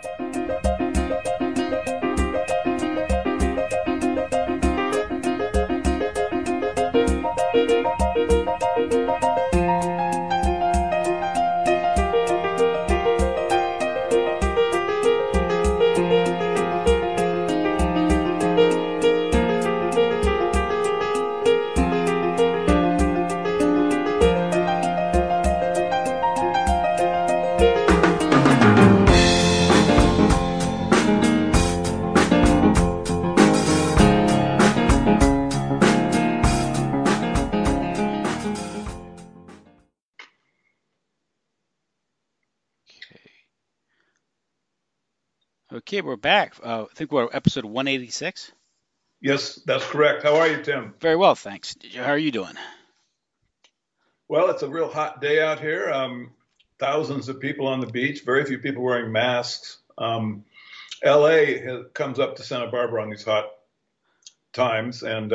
Okay, we're back. I think we're episode 186. Yes, that's correct. How are you, Tim? Very well, thanks. How are you doing? Well, it's a real hot day out here. Thousands of people on the beach, very few people wearing masks. LA comes up to Santa Barbara on these hot times, and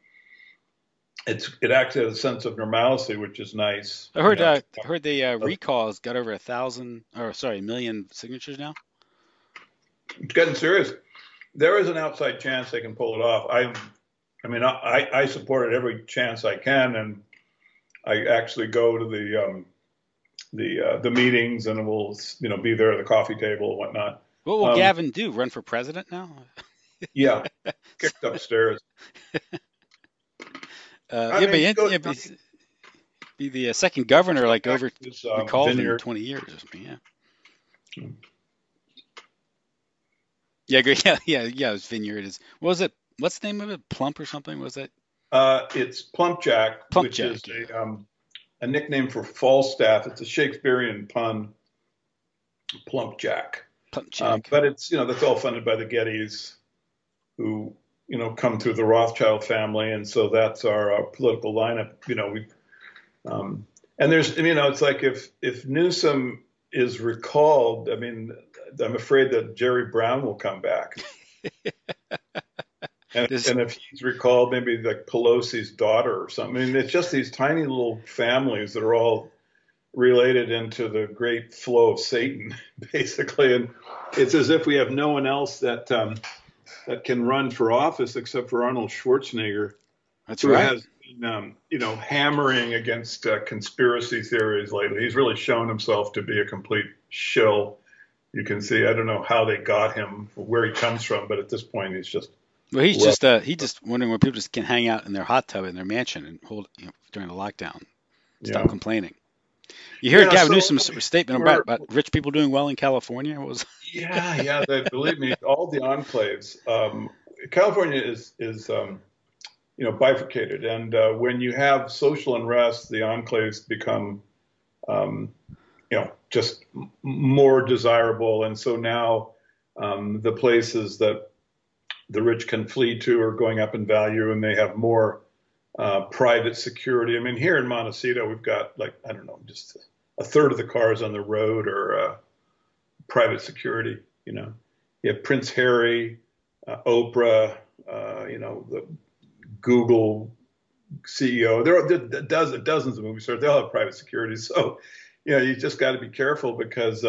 it actually has a sense of normalcy, which is nice. I You heard know, heard the recalls got over 1,000, or sorry, 1,000,000 signatures now. it's getting serious. There is an outside chance they can pull it off. I support it every chance I can, and I actually go to the meetings, and we'll be there at the coffee table and whatnot. What will Um, Gavin do? Run for president now? yeah, kicked upstairs. I Yeah, mean, go, be the second governor, like back over to this recalled in vineyard. 20 years or something. Yeah. Yeah, great. Yeah. It was Vineyard. What was it? What's the name of it? Plump or something? Was it It's Plumpjack, Plump which is Jack? Yeah. a nickname for Falstaff. It's a Shakespearean pun, Plumpjack. Plump Jack. But it's that's all funded by the Gettys, who come through the Rothschild family, and so that's our political lineup. We and there's it's like if Newsom is recalled, I mean, I'm afraid that Jerry Brown will come back. And, This and if he's recalled, maybe like Pelosi's daughter or something. I mean, it's just these tiny little families that are all related into the great flow of Satan, basically. And it's as if we have no one else that can run for office except for Arnold Schwarzenegger, That's who right. has been, hammering against conspiracy theories lately. He's really shown himself to be a complete shill. You can see, I don't know how they got him, where he comes from, but at this point, he's just Well, well, he just wondering where people just can hang out in their hot tub in their mansion and hold during the lockdown. Stop yeah. complaining. You hear Yeah, Gavin so Newsom's statement we're about rich people doing well in California? What was yeah. Believe me, all the enclaves. California is bifurcated, and when you have social unrest, the enclaves become um, just more desirable, and so now the places that the rich can flee to are going up in value, and they have more private security. I mean, here in Montecito, we've got like I don't know, just a third of the cars on the road are private security. You have Prince Harry, Oprah, the Google CEO. There are dozens of movie stars. They all have private security. So, you just got to be careful because,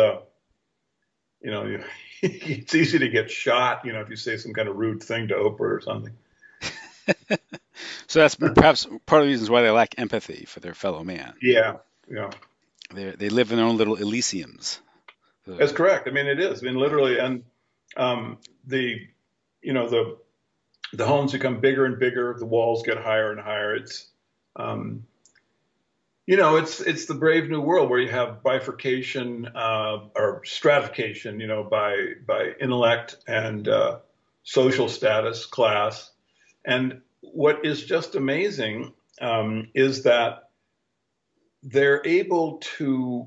it's easy to get shot, if you say some kind of rude thing to Oprah or something. so? That's perhaps part of the reasons why they lack empathy for their fellow man. Yeah, yeah, They live in their own little elysiums. that's So, correct. I mean, it is. I mean, literally, and the, the homes become bigger and bigger. The walls get higher and higher. Um, it's the brave new world where you have bifurcation or stratification, by intellect and social status, class. And what is just amazing is that they're able to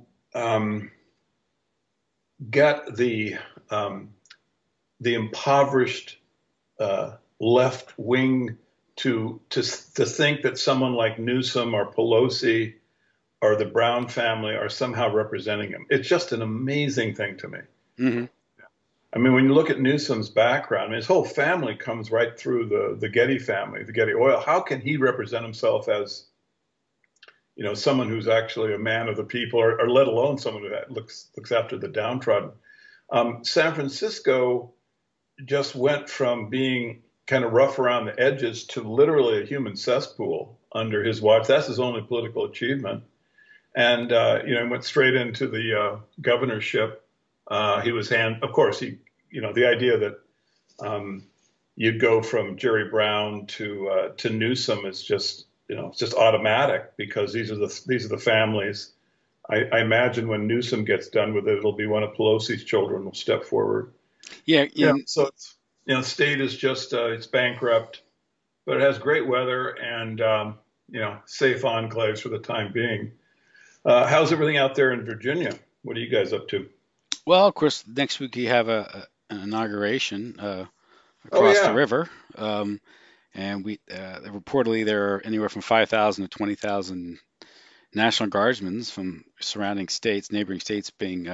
get the impoverished left wing to think that someone like Newsom or Pelosi or the Brown family are somehow representing him. It's just an amazing thing to me. hmm I mean, when you look at Newsom's background, I mean, his whole family comes right through the Getty family, the Getty oil. How can he represent himself as, someone who's actually a man of the people, or let alone someone who looks after the downtrodden? San Francisco just went from being kind of rough around the edges to literally a human cesspool under his watch. That's his only political achievement. And he went straight into the governorship. He was of course, the idea that um, you'd go from Jerry Brown to Newsom is just it's just automatic because these are the families. I imagine when Newsom gets done with it, it'll be one of Pelosi's children will step forward. Yeah, So state is just it's bankrupt, but it has great weather and safe enclaves for the time being. How's everything out there in Virginia? What are you guys up to? well, of course, next week you have an inauguration Oh across the yeah, river, and we reportedly there are anywhere from 5,000 to 20,000 National Guardsmen from surrounding states, neighboring states, being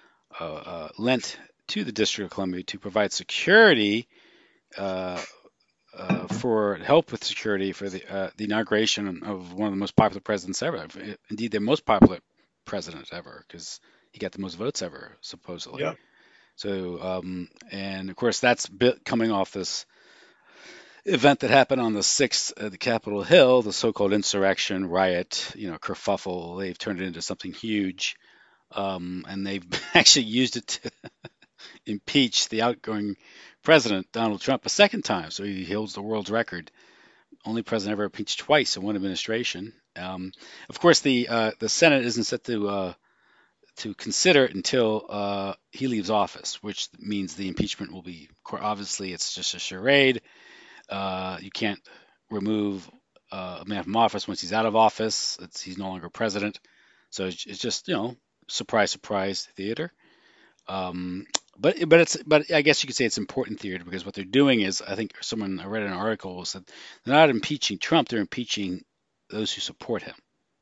lent to the District of Columbia to provide security uh, for help with security for the inauguration of one of the most popular presidents ever. Indeed, the most popular president ever, because he got the most votes ever, supposedly. yeah. So, and of course, that's coming off this event that happened on the 6th at the Capitol Hill, the so-called insurrection, riot, kerfuffle. They've turned it into something huge, and they've actually used it to impeach the outgoing president, Donald Trump, a second time. So he holds the world's record. Only president ever impeached twice in one administration. Of course, the Senate isn't set to consider it until he leaves office, which means the impeachment will be obviously it's just a charade. You can't remove a man from office once he's out of office. He's no longer president. So it's just surprise, surprise theater. Um, but I guess you could say it's important theater because what they're doing is I read an article said they're not impeaching Trump, they're impeaching those who support him,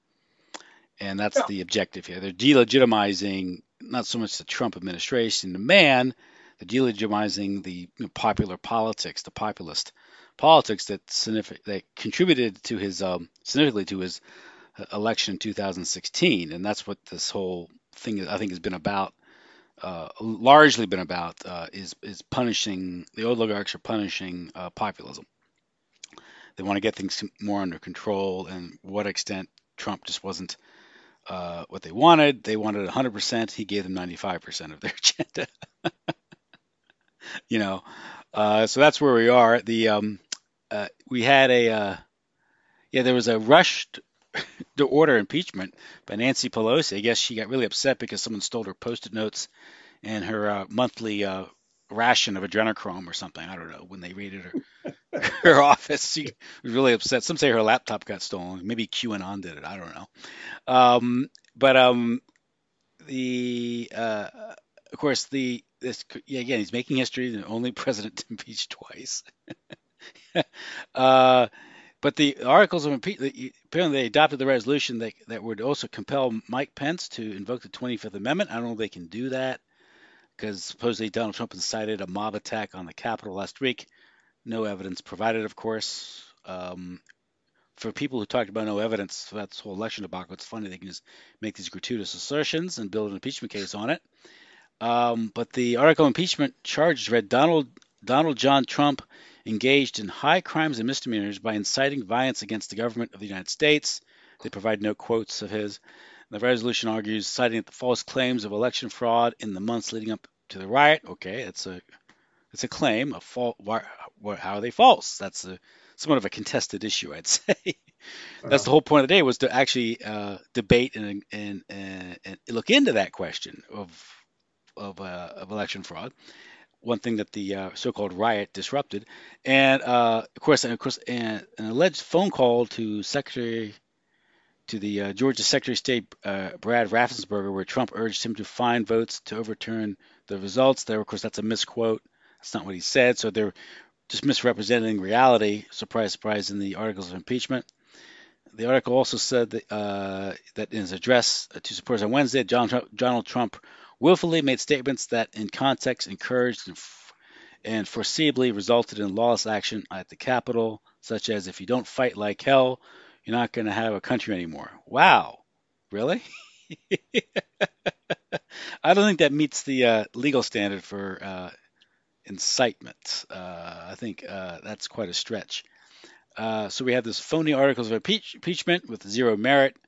and that's Yeah. the objective here. They're delegitimizing not so much the Trump administration, the man, they're delegitimizing the popular politics, the populist politics that contributed to his significantly to his election in 2016, and that's what this whole thing I think has been about largely been about is punishing the oligarchs are punishing populism. They want to get things more under control, and what extent Trump just wasn't what they wanted. They wanted 100%. He gave them 95% of their agenda. you know, so that's where we are. We had there was a rushed to order impeachment by Nancy Pelosi. I guess she got really upset because someone stole her post-it notes and her monthly ration of adrenochrome or something. I don't know. When they raided her office, she was really upset. Some say her laptop got stolen. Maybe QAnon did it. I don't know. But the of course again he's making history. The only president to impeach twice. uh, but the articles of impeachment apparently they adopted the resolution that would also compel Mike Pence to invoke the 25th Amendment. I don't know if they can do that because supposedly Donald Trump incited a mob attack on the Capitol last week. No evidence provided, of course. For people who talked about no evidence for that whole election debacle, it's funny they can just make these gratuitous assertions and build an impeachment case on it. But the article of impeachment charges read Donald John Trump engaged in high crimes and misdemeanors by inciting violence against the government of the United States. They provide no quotes of his. The resolution argues, citing the false claims of election fraud in the months leading up to the riot. Okay, it's a claim. How are they false? That's somewhat of a contested issue, I'd say. That's Uh, the whole point of the day was to actually debate and look into that question of election fraud. One thing that the so-called riot disrupted, and an alleged phone call to the Georgia Secretary of State Brad Raffensperger, where Trump urged him to find votes to overturn the results. There, of course, that's a misquote. That's not what he said. So they're just misrepresenting reality. Surprise, surprise! In the articles of impeachment, the article also said that in his address to supporters on Wednesday, Donald Trump willfully made statements that, in context, encouraged and foreseeably resulted in lawless action at the Capitol, such as if you don't fight like hell, you're not going to have a country anymore. Wow, really? I don't think that meets the legal standard for incitement. I think that's quite a stretch. So we have this phony articles of impeachment with zero merit,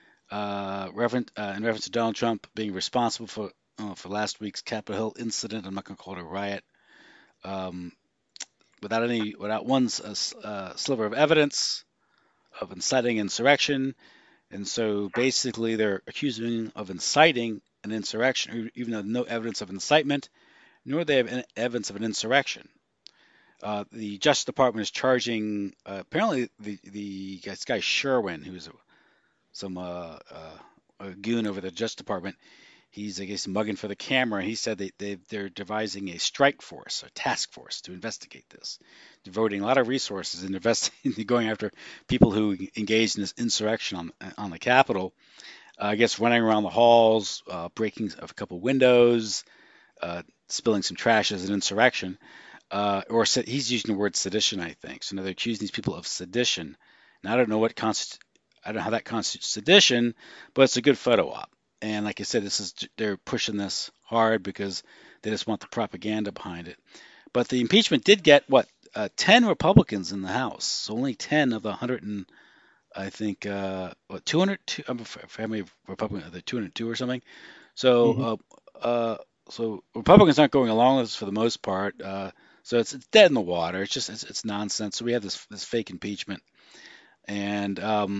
in reference to Donald Trump being responsible for last week's Capitol Hill incident. I'm not going to call it a riot. Um, without one sliver of evidence of inciting insurrection, and so basically they're accusing him of inciting an insurrection, even though no evidence of incitement, nor they have evidence of an insurrection. The Justice Department is charging apparently the guy Sherwin, who's some a goon over the Justice Department. He's, I guess, mugging for the camera. He said they're devising a strike force, a task force to investigate this, devoting a lot of resources in investigating, going after people who engaged in this insurrection on the Capitol. I guess running around the halls, breaking of a couple windows, spilling some trash as an insurrection. He's using the word sedition, I think. So now they're accusing these people of sedition. Now I don't know how that constitutes sedition, but it's a good photo op. And like I said, they're pushing this hard because they just want the propaganda behind it. But the impeachment did get 10 Republicans in the House. So only 10 of the 100 and I think 202. How many Republicans? Are there 202 or something? Mm-hmm. So Republicans aren't going along with this for the most part. So it's dead in the water. It's nonsense. So we have this fake impeachment, and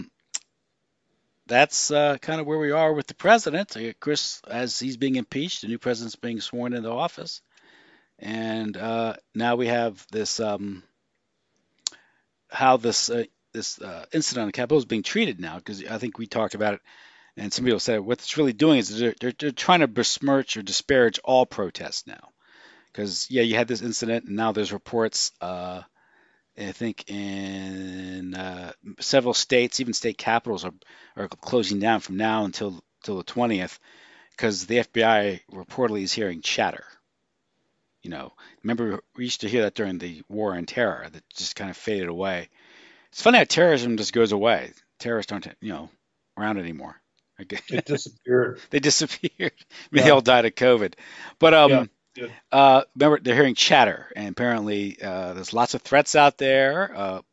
that's kind of where we are with the president. Chris, as he's being impeached, the new president's being sworn into office, and now we have this how this incident on the Capitol is being treated now, because I think we talked about it, and some people said what it's really doing is they're trying to besmirch or disparage all protests now. Because yeah, you had this incident, and now there's reports. I think in several states, even state capitals are closing down from now until the 20th, because the FBI reportedly is hearing chatter. Remember we used to hear that during the war on terror that just kind of faded away. It's funny how terrorism just goes away. Terrorists aren't around anymore. It disappeared. They disappeared. I mean, they Yeah. all died of COVID. But Yeah. Yeah. remember, they're hearing chatter, and apparently there's lots of threats out there.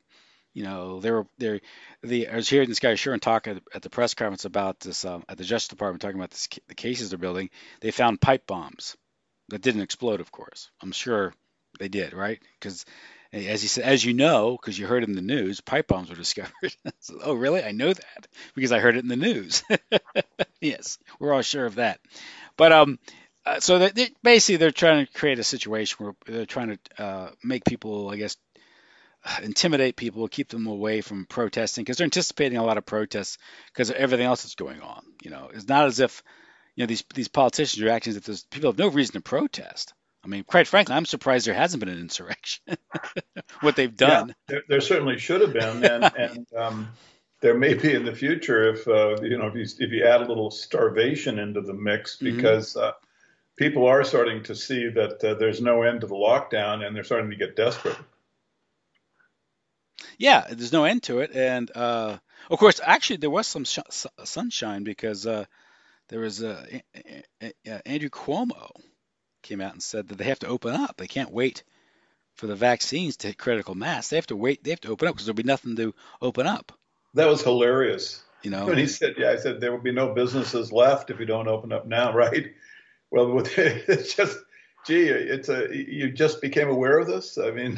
I was hearing this guy Sherwin talk at the press conference about this at the Justice Department, talking about the cases they're building. They found pipe bombs that didn't explode, of course. I'm sure they did, right? Because as he said, as you know, because you heard it in the news, pipe bombs were discovered. So, oh, really? I know that because I heard it in the news. Yes, we're all sure of that. But so basically they're trying to create a situation where they're trying to make people, I guess, intimidate people, keep them away from protesting, because they're anticipating a lot of protests because of everything else that's going on. It's not as if these politicians are acting as if people have no reason to protest. I mean, quite frankly, I'm surprised there hasn't been an insurrection. What they've Yeah. done. There certainly should have been, and there may be in the future if if you add a little starvation into the mix, Hmm. because people are starting to see that there's no end to the lockdown, and they're starting to get desperate. Yeah, there's no end to it, and of course, actually, there was some sunshine because there was Andrew Cuomo came out and said that they have to open up. They can't wait for the vaccines to hit critical mass. They have to wait. They have to open up because there'll be nothing to open up. That was hilarious You know. when he said, "Yeah," I said there will be no businesses left if you don't open up now, right? Well, it's just, gee, you just became aware of this. I mean,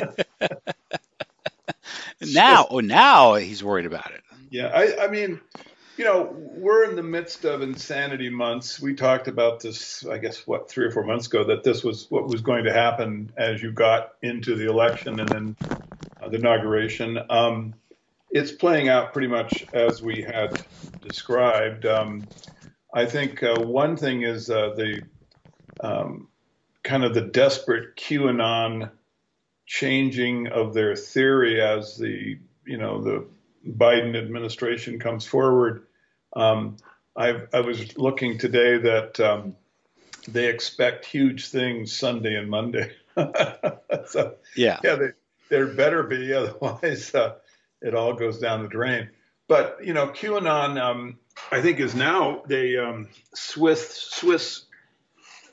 it's just, Now he's worried about it. yeah. I mean, we're in the midst of insanity months. We talked about this, I guess, 3 or 4 months ago, that this was what was going to happen as you got into the election and then the inauguration. It's playing out pretty much as we had described. I think one thing is the kind of the desperate QAnon changing of their theory as the Biden administration comes forward. I was looking today that they expect huge things Sunday and Monday. So Yeah. yeah, there better be, otherwise it all goes down the drain. But QAnon, I think, is now the Swiss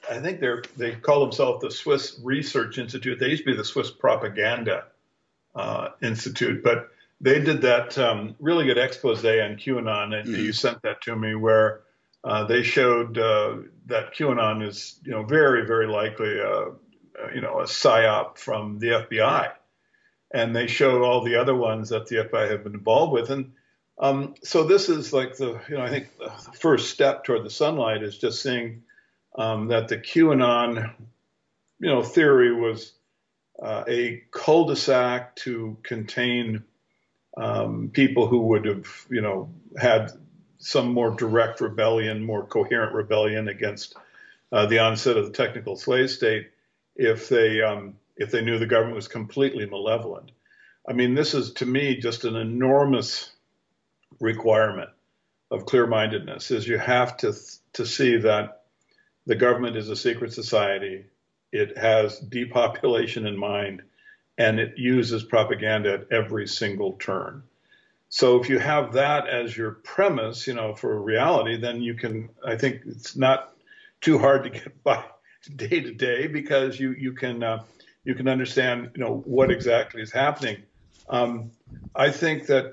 I think they call themselves the Swiss Research Institute. They used to be the Swiss Propaganda Institute, but they did that really good expose on QAnon, and you sent that to me, where they showed that QAnon is, very, very likely, a psyop from the FBI, and they showed all the other ones that the FBI have been involved with, and so this is like I think the first step toward the sunlight is just seeing that the QAnon, theory was a cul-de-sac to contain people who would have, had some more direct rebellion, more coherent rebellion against the onset of the technical slave state if they knew the government was completely malevolent. I mean, this is, to me, just an enormous requirement of clear-mindedness, is you have to see that the government is a secret society. It has depopulation in mind, and it uses propaganda at every single turn. So if you have that as your premise, for reality, then I think it's not too hard to get by day to day, because you can understand, what exactly is happening. I think that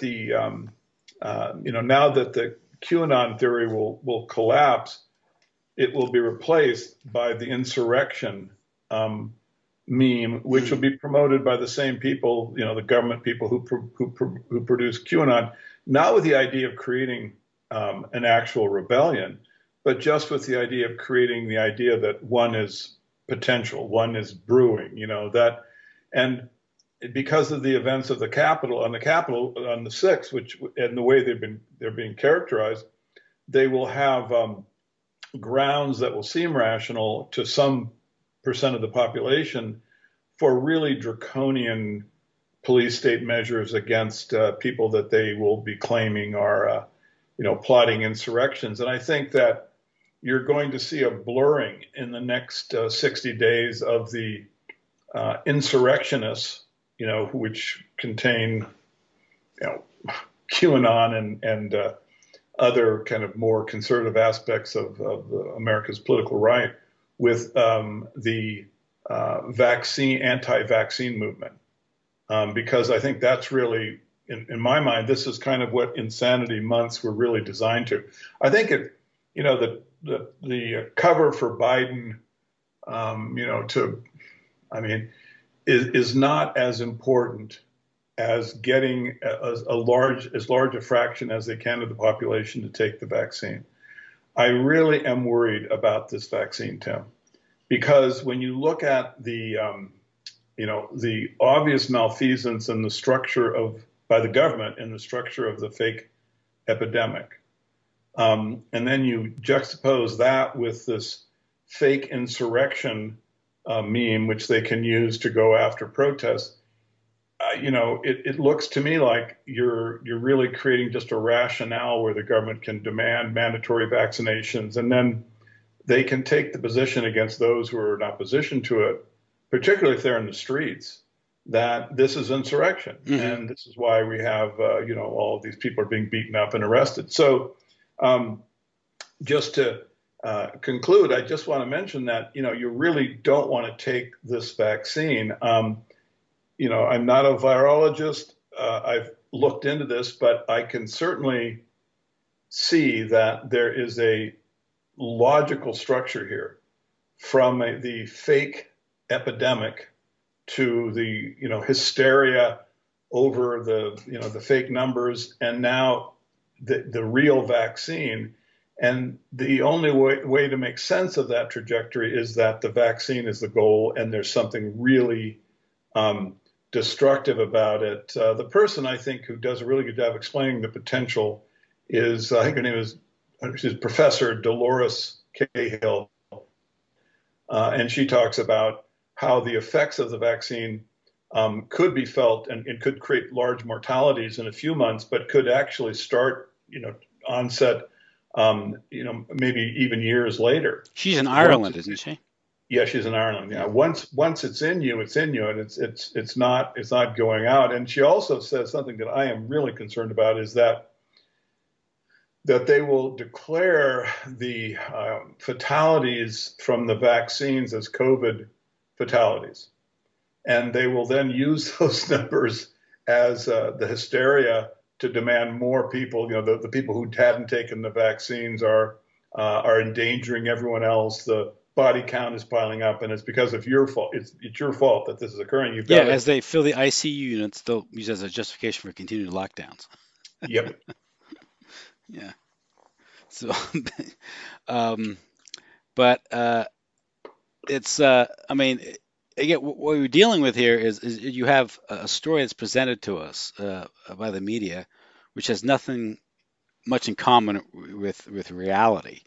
now that the QAnon theory will collapse, it will be replaced by the insurrection meme, which will be promoted by the same people, the government people who produce QAnon, not with the idea of creating an actual rebellion, but just with the idea of creating the idea that one is potential, one is brewing, and because of the events of the Capitol on the 6th, and the way they're being characterized, they will have grounds that will seem rational to some percent of the population for really draconian police state measures against people that they will be claiming are, plotting insurrections. And I think that you're going to see a blurring in the next 60 days of the insurrectionists, which contain, QAnon and other kind of more conservative aspects of America's political right, with the anti-vaccine movement, because I think that's really, in my mind, this is kind of what insanity months were really designed to. I think the cover for Biden, is not as important as getting as large a fraction as they can of the population to take the vaccine. I really am worried about this vaccine, Tim, because when you look at the obvious malfeasance in the structure by the government in the structure of the fake epidemic, and then you juxtapose that with this fake insurrection meme, which they can use to go after protests, it looks to me like you're really creating just a rationale where the government can demand mandatory vaccinations, and then they can take the position against those who are in opposition to it, particularly if they're in the streets, that this is insurrection. And this is why we have, all of these people are being beaten up and arrested. So just to conclude, I just want to mention that, you really don't want to take this vaccine. I'm not a virologist. I've looked into this, but I can certainly see that there is a logical structure here from the fake epidemic to the, hysteria over the fake numbers, and now the real vaccine. And the only way to make sense of that trajectory is that the vaccine is the goal, and there's something really destructive about it. The person, I think, who does a really good job explaining the potential is, I think her name is Professor Dolores Cahill. And she talks about how the effects of the vaccine could be felt and could create large mortalities in a few months, but could actually start, onset, maybe even years later. She's in Ireland, isn't she? Yeah, she's in Ireland. Yeah, once it's in you, and it's not going out. And she also says something that I am really concerned about, is that that they will declare the fatalities from the vaccines as COVID fatalities. And they will then use those numbers as the hysteria to demand more people. The people who hadn't taken the vaccines are endangering everyone else. The body count is piling up, and it's because of your fault. It's your fault that this is occurring. You've Yeah, got to. as they fill the ICU units, they'll use as a justification for continued lockdowns. Yep. Yeah. So, um, but it's I mean, again, what we're dealing with here is you have a story that's presented to us by the media, which has nothing much in common with reality.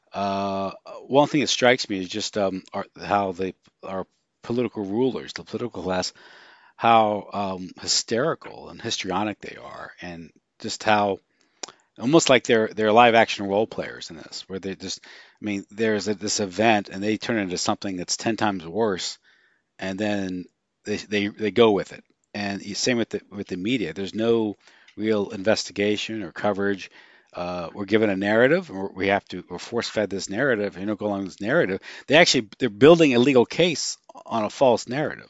One thing that strikes me is just how our political rulers, the political class, how hysterical and histrionic they are, and just how almost like they're live action role players in this, where they just, I mean, there's this event and they turn it into something that's 10 times worse, and then they go with it. And same with the media. There's no real investigation or coverage. We're given a narrative, or we're force fed this narrative. You know, go along with this narrative. They're building a legal case on a false narrative,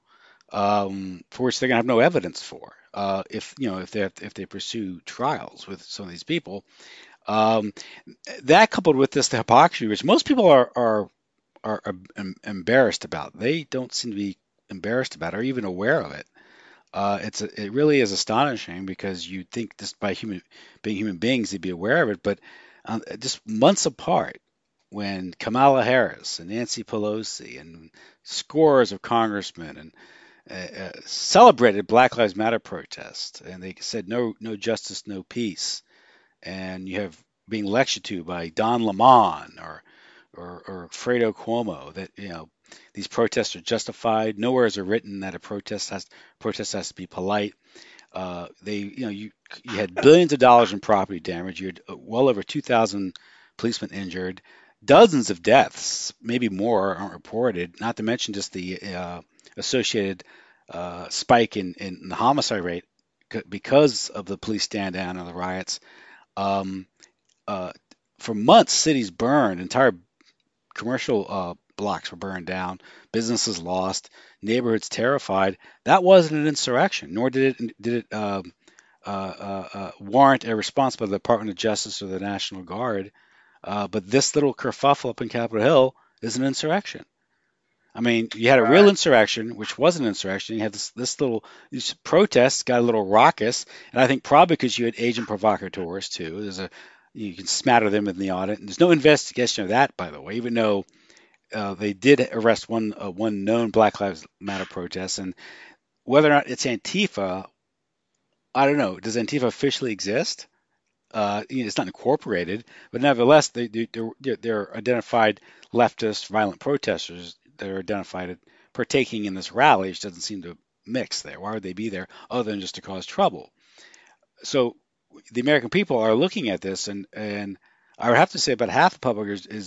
for which they're gonna have no evidence for. If you know if they pursue trials with some of these people, um, that coupled with this the hypocrisy, which most people are embarrassed about. They don't seem to be embarrassed about or even aware of it. It really is astonishing because you'd think just by being human beings they'd be aware of it, but just months apart, when Kamala Harris and Nancy Pelosi and scores of congressmen and celebrated Black Lives Matter protests, and they said no justice, no peace, and you have being lectured to by Don Lemon or Fredo Cuomo that these protests are justified. Nowhere is it written that a protest has to be polite. You had billions of dollars in property damage. You had well over 2,000 policemen injured, dozens of deaths, maybe more, aren't reported. Not to mention just the associated spike in the homicide rate because of the police stand down and the riots. Um, uh, for months, cities burned, entire commercial blocks were burned down, businesses lost, neighborhoods terrified. That wasn't an insurrection, nor did it warrant a response by the Department of Justice or the National Guard. But this little kerfuffle up in Capitol Hill is an insurrection. I mean, you had a real insurrection, which was an insurrection. You had these protests got a little raucous, and I think probably because you had agent provocateurs too. You can smatter them in the audit. And there's no investigation of that, by the way, even though they did arrest one known Black Lives Matter protest, and whether or not it's Antifa, I don't know. Does Antifa officially exist? It's not incorporated, but nevertheless, they're identified leftist violent protesters that are identified partaking in this rally, which doesn't seem to mix there. Why would they be there other than just to cause trouble? So the American people are looking at this, and I would have to say about half the public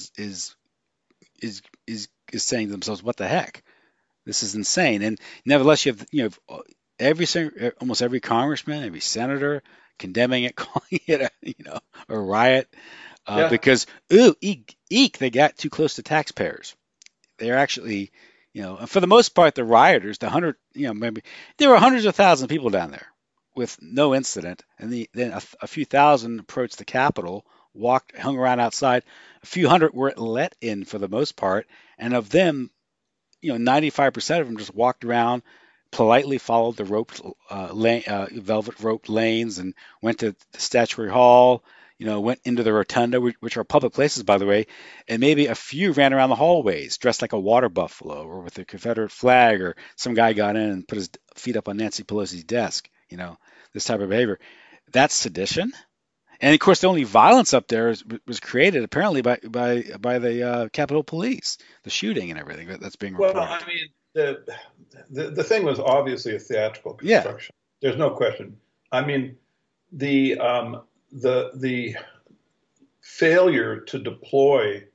is saying to themselves, "What the heck? This is insane." And nevertheless, almost every congressman, every senator condemning it, calling it a riot, Yeah. because ooh eek, they got too close to taxpayers. They're actually, and for the most part, the rioters, maybe there were hundreds of thousands of people down there with no incident, and then a few thousand approached the Capitol, hung around outside. A few hundred were let in for the most part, and of them, 95% of them just walked around, politely followed the velvet roped lanes, and went to the Statuary Hall. Went into the rotunda, which are public places, by the way, and maybe a few ran around the hallways dressed like a water buffalo or with a Confederate flag, or some guy got in and put his feet up on Nancy Pelosi's desk. This type of behavior. That's sedition. And of course, the only violence up there was created apparently by the Capitol Police, the shooting and everything that's being Well, reported. I mean, the thing was obviously a theatrical Yeah, construction. There's no question. I mean, the failure to deploy,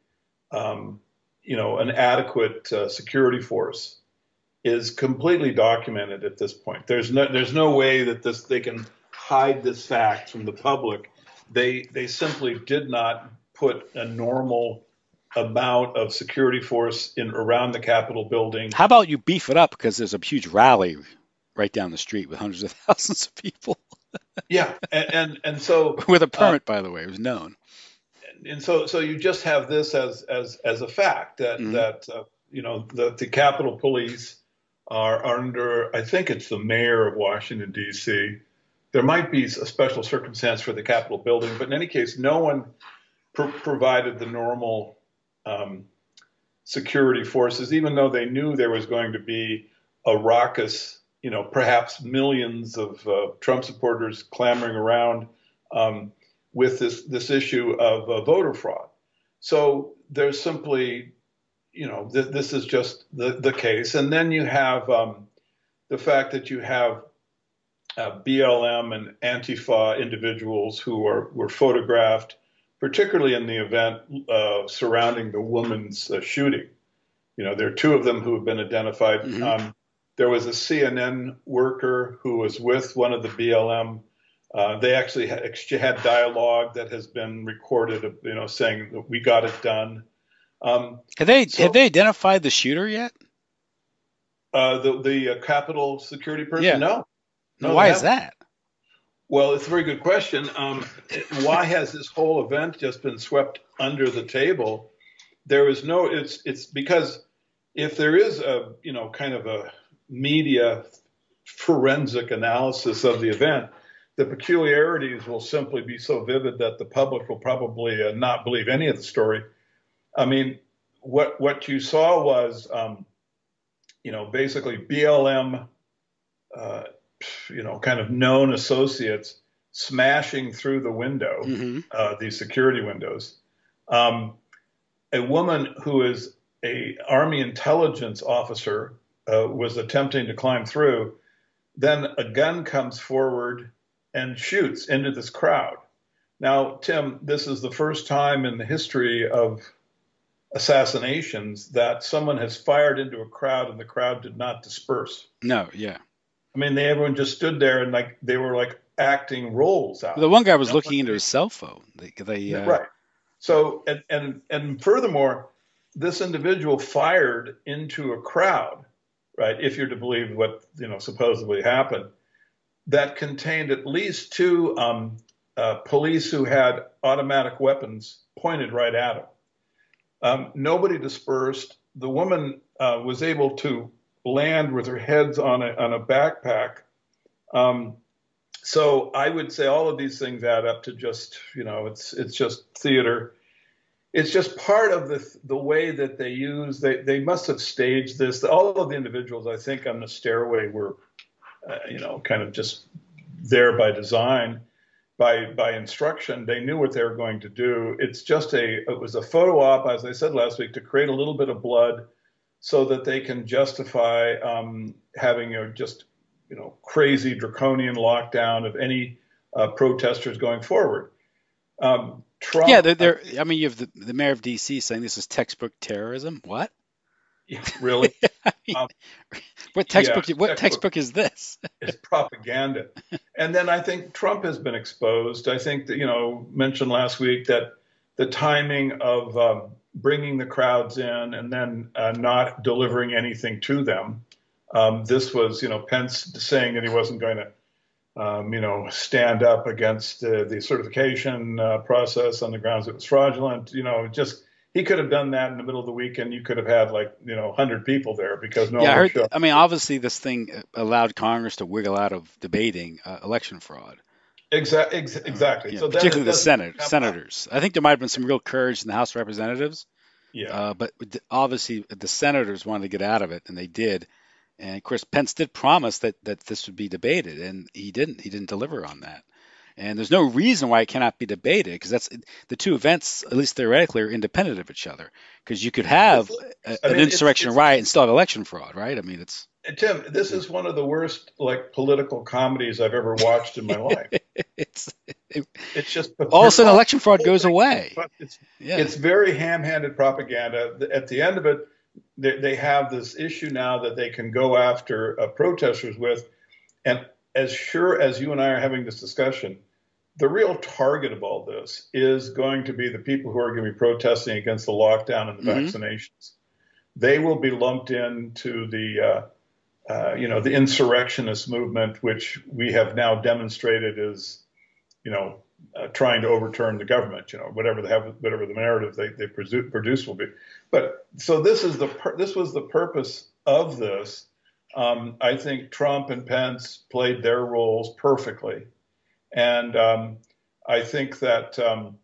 an adequate security force is completely documented at this point. There's no way that they can hide this fact from the public they simply did not put a normal amount of security force in around the Capitol building. How about you beef it up because there's a huge rally right down the street with hundreds of thousands of people Yeah, and so with a permit, by the way, it was known. so you just have this as a fact that Hmm. the Capitol Police are under, I think it's the mayor of Washington D.C. There might be a special circumstance for the Capitol building, but in any case, no one provided the normal um, security forces, even though they knew there was going to be a raucous, perhaps millions of Trump supporters clamoring around with this issue of voter fraud. So there's simply, this is just the case. And then you have the fact that you have BLM and Antifa individuals who were photographed, particularly in the event surrounding the woman's shooting. There are two of them who have been identified. Hmm. There was a CNN worker who was with one of the BLM. They actually had dialogue that has been recorded, saying that we got it done. Have So they identified the shooter yet? the Capitol security person, Yeah. no, Now, no, they why is haven't. that? Well, it's a very good question. Why has this whole event just been swept under the table? There is no. It's because if there is a kind of a media forensic analysis of the event, the peculiarities will simply be so vivid that the public will probably not believe any of the story. I mean, what you saw was basically BLM uh, kind of known associates smashing through the window, Hmm. these security windows. Um, a woman who is a Army intelligence officer was attempting to climb through. Then a gun comes forward and shoots into this crowd. Now, Tim, this is the first time in the history of assassinations that someone has fired into a crowd and the crowd did not disperse. No, yeah. I mean, everyone just stood there and they were like acting roles The out. one guy was looking into his cell phone. Right. So and furthermore, this individual fired into a crowd, right? If you're to believe what supposedly happened, that contained at least two police who had automatic weapons pointed right at him. Nobody dispersed. The woman was able to land with her heads on a backpack. Um, so I would say all of these things add up to just, it's just theater. It's just part of the way that they use. They must have staged this. All of the individuals, I think, on the stairway were, kind of just there by design, by instruction. They knew what they were going to do. It was a photo op, as I said last week, to create a little bit of blood, so that they can justify having just crazy draconian lockdown of any protesters going forward. Yeah, Trump, I mean, you have the mayor of D.C. saying this is textbook terrorism. What? yeah, really, I mean, um, what yeah, textbook? What textbook textbook is this? is propaganda. And then I think Trump has been exposed. I think that mentioned last week that the timing of bringing the crowds in and then not delivering anything to them. This was, Pence saying that he wasn't going to stand up against the certification process on the grounds it was fraudulent. Just he could have done that in the middle of the week, and you could have had 100 people there because no Yeah, I one would heard. show up. I mean, obviously, this thing allowed Congress to wiggle out of debating election fraud. Exactly. Yeah, So then particularly it the doesn't come up. senators. I think there might have been some real courage in the House of Representatives, Yeah. but obviously the senators wanted to get out of it, and they did. And of course, Pence did promise that this would be debated, and he didn't. He didn't deliver on that. And there's no reason why it cannot be debated because that's the two events, at least theoretically, are independent of each other. Because you could have I an mean, insurrection riot and still have election fraud, right? I mean, it's Tim, this is one of the worst political comedies I've ever watched in my life. it's It's just all of a sudden preposterous. election The fraud whole goes thing is away. Yeah. it's very ham-handed propaganda. At the end of it, they have this issue now that they can go after protesters with, and as sure as you and I are having this discussion, the real target of all this is going to be the people who are going to be protesting against the lockdown and the Hmm. vaccinations. They will be lumped into the insurrectionist movement, which we have now demonstrated is, trying to overturn the government. Whatever the narrative they produce will be. But so this was the purpose of this. I think Trump and Pence played their roles perfectly, and I think that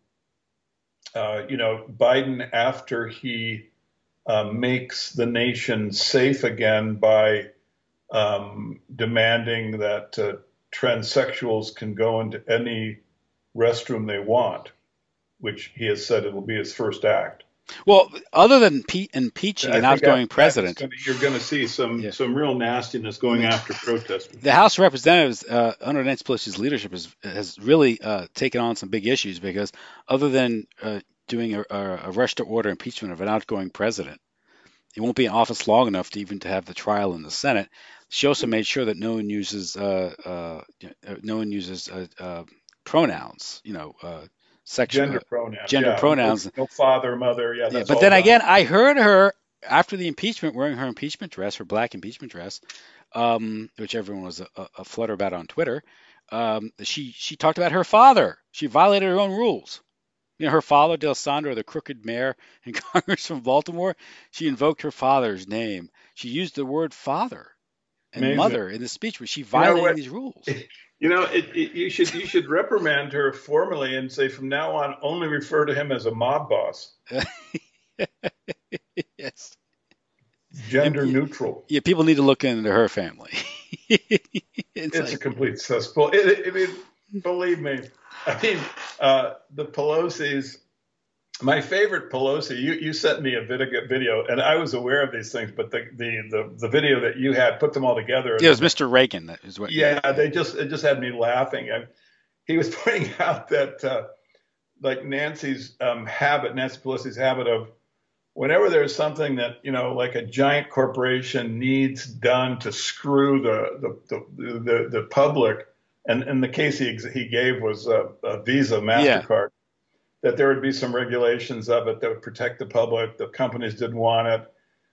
Biden, after he makes the nation safe again by demanding that transsexuals can go into any restroom they want, which he has said it will be his first act. Well, other than impeaching I an think outgoing after that, president, you're going to see yeah, some real nastiness I going mean, after protesters. the House of Representatives under Nancy Pelosi's leadership has really taken on some big issues because other than doing a rush to order impeachment of an outgoing president, he won't be in office long enough to even to have the trial in the Senate. She also made sure that no one uses pronouns, sexual Gender pronouns, gender yeah. pronouns. No father, mother, yeah, Yeah, that's but all then done. again, I heard her after the impeachment wearing her impeachment dress, her black impeachment dress, which everyone was a flutter about on Twitter. She talked about her father. She violated her own rules. Her father, D'Alessandro, the crooked mayor and Congress from Baltimore, she invoked her father's name. She used the word father and Amazing. mother in the speech, but she You know violating what? these rules. You should reprimand her formally and say from now on only refer to him as a mob boss, Yes. And, gender neutral. yeah, people need to look into her family. It's It's a like, complete cesspool. I mean, believe me. I mean, the Pelosi's. My favorite Pelosi. You sent me a video, and I was aware of these things, but the video that you had put them all together, it and was then Mr. Reagan. That is what. Yeah, yeah, yeah. it just had me laughing. And he was pointing out that like Nancy Pelosi's habit of whenever there's something that like a giant corporation needs done to screw the public, and the case he gave was a Visa Yeah. Mastercard, that there would be some regulations of it that would protect the public. The companies didn't want it.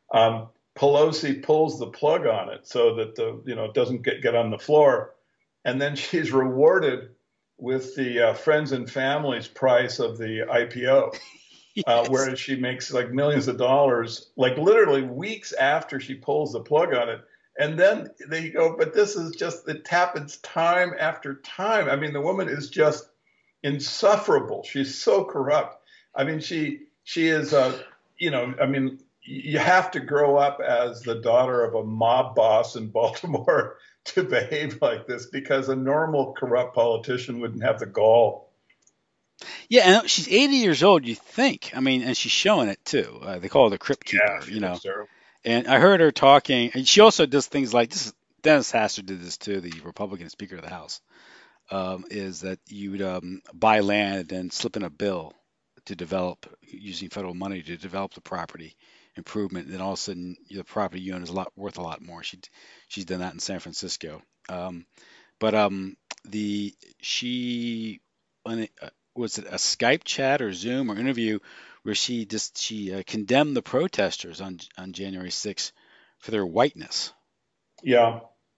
Pelosi pulls the plug on it so that it doesn't get on the floor, and then she's rewarded with the friends and families price of the IPO, Yes. whereas she makes like millions of dollars, like literally weeks after she pulls the plug on it. And then they go, but this is just, it happens time after time. I mean, the woman is just insufferable. She's so corrupt. I mean, she is, I mean, you have to grow up as the daughter of a mob boss in Baltimore to behave like this because a normal corrupt politician wouldn't have the gall. Yeah, and she's 80 years old, you think. I mean, and she's showing it too. They call her the Crypt Yeah, Keeper, she looks terrible. And I heard her talking, and she also does things like this. Dennis Hastert did this too, the Republican Speaker of the House, is that you would buy land and slip in a bill to develop using federal money to develop the property improvement, and then all of a sudden the property you own is worth a lot more. She's done that in San Francisco. But the she on was it a Skype chat or Zoom or interview where she condemned the protesters on January 6th for their whiteness. Yeah.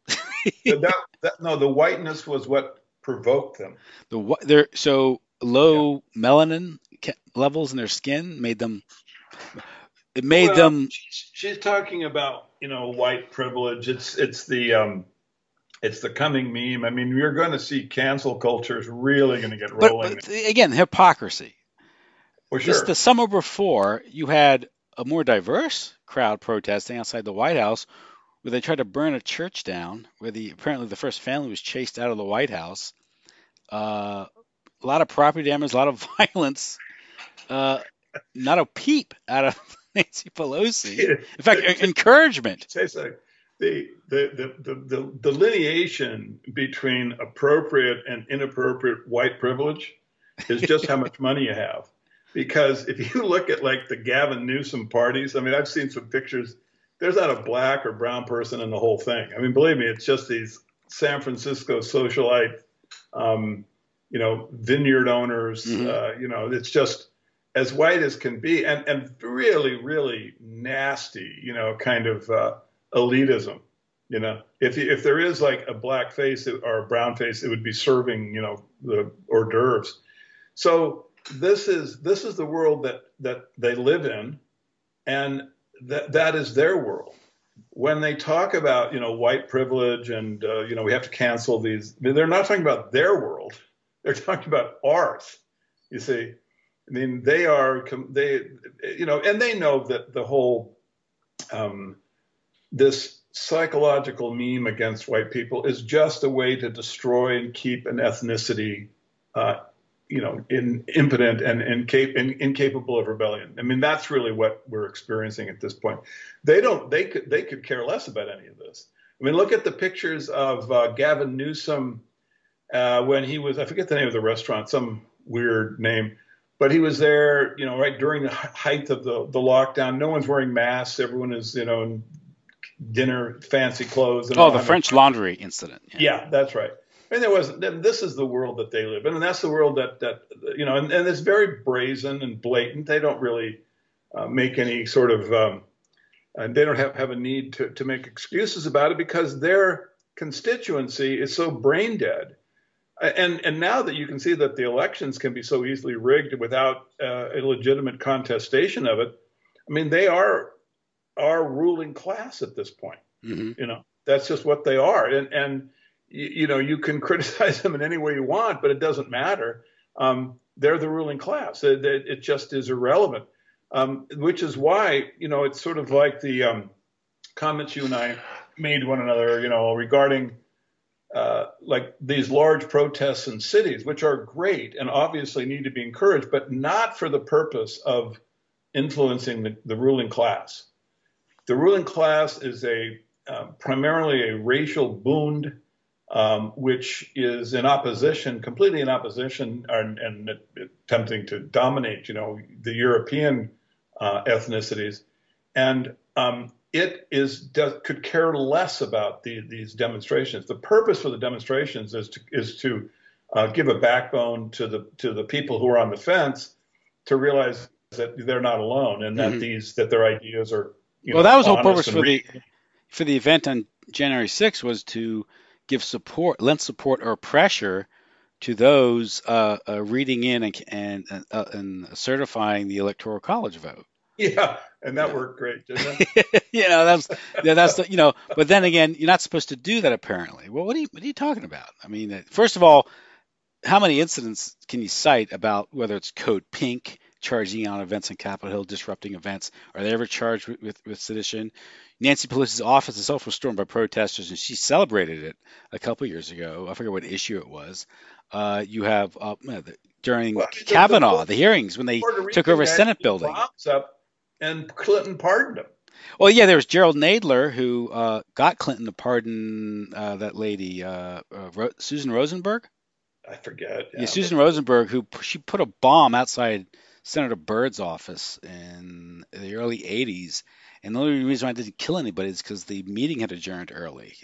No, the whiteness was what provoked them. They're so Yeah. low melanin levels in their skin made them. It made Well, them. she's talking about white privilege. It's the coming meme. I mean, you're going to see cancel culture is really going to get rolling But again, hypocrisy. for The sure. summer before, you had a more diverse crowd protesting outside the White House, where they tried to burn a church down, where apparently the first family was chased out of the White House. A lot of property damage, a lot of violence. Uh, Not a peep out of Nancy Pelosi. In fact, encouragement. Say so. The delineation between appropriate and inappropriate white privilege is just how much money you have. Because if you look at like the Gavin Newsom parties, I mean, I've seen some pictures. There's not a black or brown person in the whole thing. I mean, believe me, it's just these San Francisco socialite, um, vineyard owners. Hmm. It's just as white as can be, and really, really nasty, kind of elitism. If there is like a black face or a brown face, it would be serving, the hors d'oeuvres. So this is the world that they live in, and that is their world. When they talk about white privilege and we have to cancel these, they're not talking about their world. They're talking about ours. You see, I mean, and they know that the whole this psychological meme against white people is just a way to destroy and keep an ethnicity, impotent and incapable of rebellion. I mean, that's really what we're experiencing at this point. They could care less about any of this. I mean, look at the pictures of Gavin Newsom when he was, I forget the name of the restaurant, some weird name, but he was there, right during the height of the lockdown. No one's wearing masks. Everyone is, in dinner, fancy clothes. And Oh, the French Laundry incident. Yeah, that's right. And this is the world that they live in, and that's the world that and it's very brazen and blatant. They don't really make any sort of, they don't have a need to make excuses about it because their constituency is so brain dead. And now that you can see that the elections can be so easily rigged without a legitimate contestation of it, I mean, they are our ruling class at this point. Mm-hmm. That's just what they are. And you can criticize them in any way you want, but it doesn't matter. They're the ruling class. It just is irrelevant, which is why, it's sort of like the comments you and I made to one another, regarding like these large protests in cities, which are great and obviously need to be encouraged, but not for the purpose of influencing the ruling class. The ruling class is primarily a racial boon, which is completely in opposition, and attempting to dominate, the European ethnicities, and could care less about these demonstrations. The purpose for the demonstrations is to give a backbone to the people who are on the fence to realize that they're not alone, and that that their ideas are well, that was the whole honest purpose and for the event on January 6th was to lend support or pressure to those reading in and certifying the Electoral College vote. Yeah, and that Yeah. worked great, didn't it? That's the. But then again, you're not supposed to do that apparently. Well, what are you talking about? I mean, first of all, how many incidents can you cite about whether it's Code Pink charging on events in Capitol Hill, disrupting events? Are they ever charged with sedition? Nancy Pelosi's office itself was stormed by protesters, and she celebrated it a couple years ago. I forget what issue it was. You have during Well, Kavanaugh, the hearings when they Puerto took Rican over a had Senate building. bombs up, and Clinton pardoned him. Well, yeah, there was Gerald Nadler who got Clinton to pardon that lady, Susan Rosenberg. I forget. Yeah, Susan Rosenberg, she put a bomb outside Senator Byrd's office in the early '80s, and the only reason why it didn't kill anybody is because the meeting had adjourned early.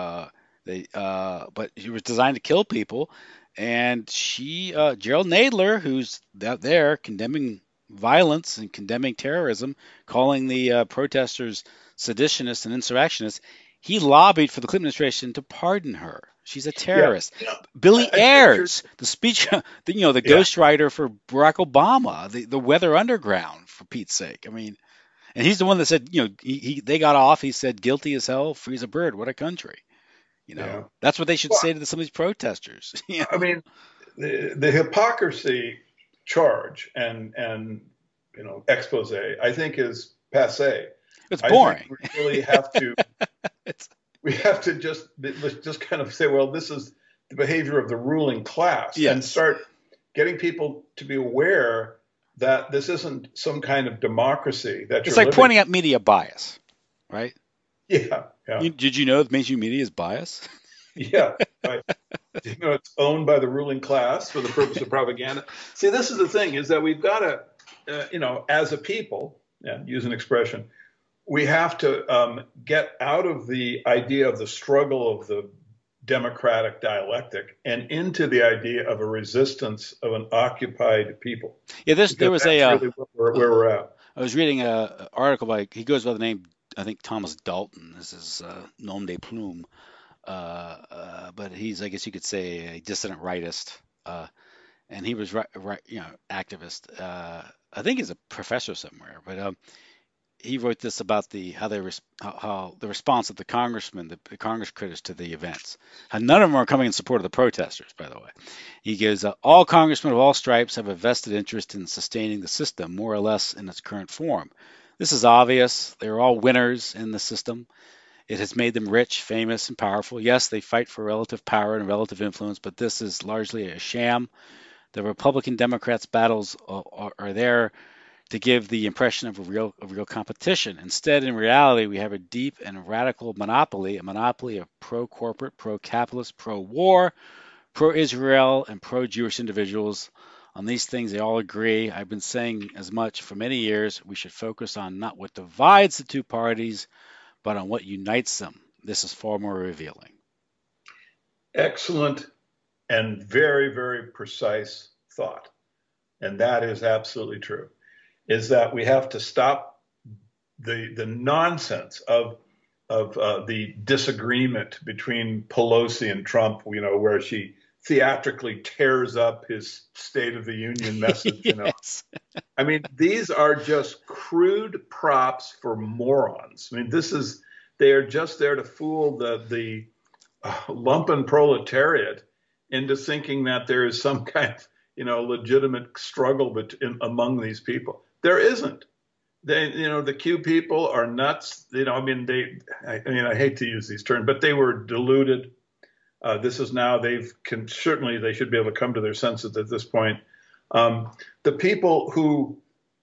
But it was designed to kill people, and Gerald Nadler, who's out there condemning violence and condemning terrorism, calling the protesters seditionists and insurrectionists, he lobbied for the Clinton administration to pardon her. She's a terrorist. Yeah. Billy Ayers, the speech, the ghostwriter for Barack Obama, the Weather Underground, for Pete's sake. I mean, and he's the one that said, they got off. He said, guilty as hell, free's a bird. What a country. That's what they should say to some of these protesters. I mean, the hypocrisy charge and expose, I think, is passé. It's boring. I think we really have to. We have to just kind of say, well, this is the behavior of the ruling class, yes, and start getting people to be aware that this isn't some kind of democracy. It's like pointing out media bias, right? Yeah. Did you know that mainstream media is biased? Yeah, right. It's owned by the ruling class for the purpose of propaganda. See, this is the thing: is that we've got to, as a people, use an expression, we have to get out of the idea of the struggle of the democratic dialectic and into the idea of a resistance of an occupied people, Yeah, there because was that's really where we're at. I was reading a article by, he goes by the name, I think Thomas Dalton. This is nom de plume. But he's, I guess you could say, a dissident rightist. And he was activist. I think he's a professor somewhere, but he wrote this about how the response of the congressmen, the Congress critics to the events. And none of them are coming in support of the protesters, by the way. He goes, all congressmen of all stripes have a vested interest in sustaining the system, more or less in its current form. This is obvious. They are all winners in the system. It has made them rich, famous, and powerful. Yes, they fight for relative power and relative influence, but this is largely a sham. The Republican Democrats' battles are there to give the impression of a real competition. Instead, in reality, we have a deep and radical monopoly, a monopoly of pro-corporate, pro-capitalist, pro-war, pro-Israel, and pro-Jewish individuals. On these things, they all agree. I've been saying as much for many years. We should focus on not what divides the two parties, but on what unites them. This is far more revealing. Excellent and very, very precise thought. And that is absolutely true, is that we have to stop the nonsense of the disagreement between Pelosi and Trump, where she theatrically tears up his State of the Union message. Yes. I mean, these are just crude props for morons. I mean, they are just there to fool the lumpen proletariat into thinking that there is some kind of, legitimate struggle among these people. There isn't. The Q people are nuts. I hate to use these terms, but they were deluded. This is now they should be able to come to their senses at this point. The people who,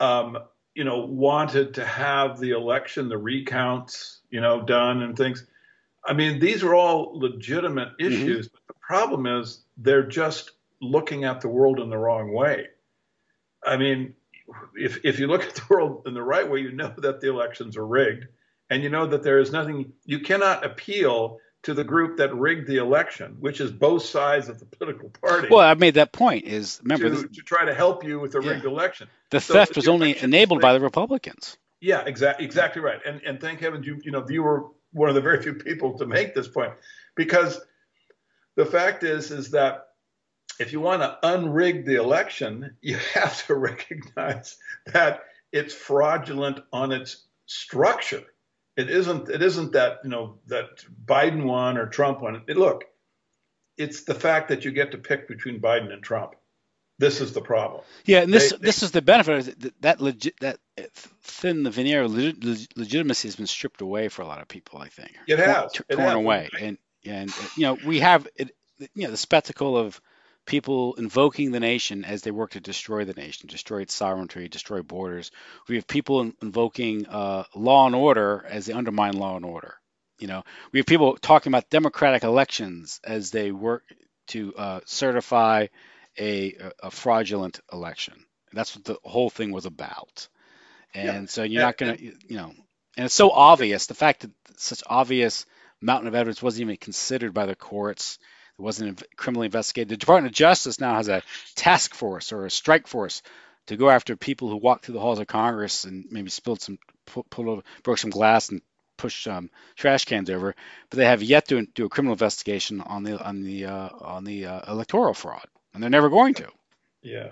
wanted to have the election, the recounts, done and things. I mean, these are all legitimate issues, but the problem is they're just looking at the world in the wrong way. I mean, if you look at the world in the right way, you know that the elections are rigged, and you know that there is nothing, you cannot appeal to the group that rigged the election, which is both sides of the political party. Well, I made that point. Remember, to try to help you with the rigged election. The theft was only enabled by the Republicans. Yeah, exactly right. And thank heavens you were one of the very few people to make this point, because the fact is that if you want to unrig the election, you have to recognize that it's fraudulent on its structure. It isn't that, that Biden won or Trump won. Look, it's the fact that you get to pick between Biden and Trump. This is the problem. Yeah, and this is the benefit that thin the veneer of legitimacy has been stripped away for a lot of people. I think it has torn away, and we have it. The spectacle of people invoking the nation as they work to destroy the nation, destroy its sovereignty, destroy borders. We have people invoking law and order as they undermine law and order. We have people talking about democratic elections as they work to certify a fraudulent election. That's what the whole thing was about. And so you're not going to, and it's so obvious. The fact that such obvious mountain of evidence wasn't even considered by the courts. It wasn't criminally investigated. The Department of Justice now has a task force or a strike force to go after people who walk through the halls of Congress and maybe broke some glass and pushed trash cans over, but they have yet to do a criminal investigation on the electoral fraud, and they're never going to. Yeah.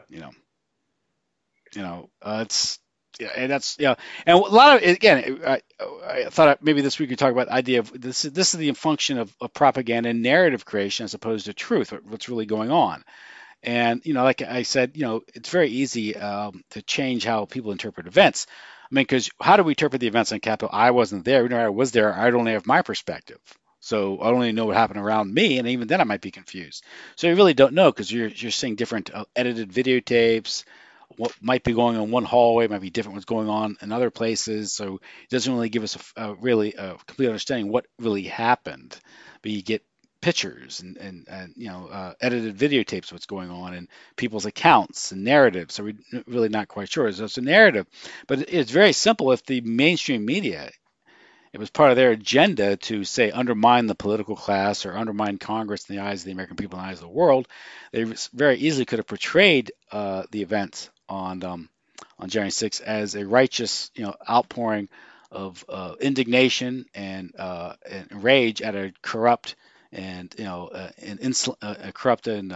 It's. Yeah, and that's and a lot of again. I thought maybe this week we could talk about the idea of this. This is the function of propaganda and narrative creation as opposed to truth. What's really going on, and like I said, it's very easy to change how people interpret events. I mean, because how do we interpret the events on Capitol? I wasn't there. Even though I was there, I'd only have my perspective, so I only know what happened around me, and even then I might be confused. So you really don't know because you're seeing different edited videotapes. What might be going on in one hallway might be different what's going on in other places. So it doesn't really give us a complete understanding what really happened. But you get pictures and edited videotapes of what's going on and people's accounts and narratives. So we're really not quite sure. So it's a narrative. But it's very simple if the mainstream media It was part of their agenda to say undermine the political class or undermine Congress in the eyes of the American people and the eyes of the world. They very easily could have portrayed the events on January 6th as a righteous, outpouring of indignation and rage at a corrupt and a corrupt and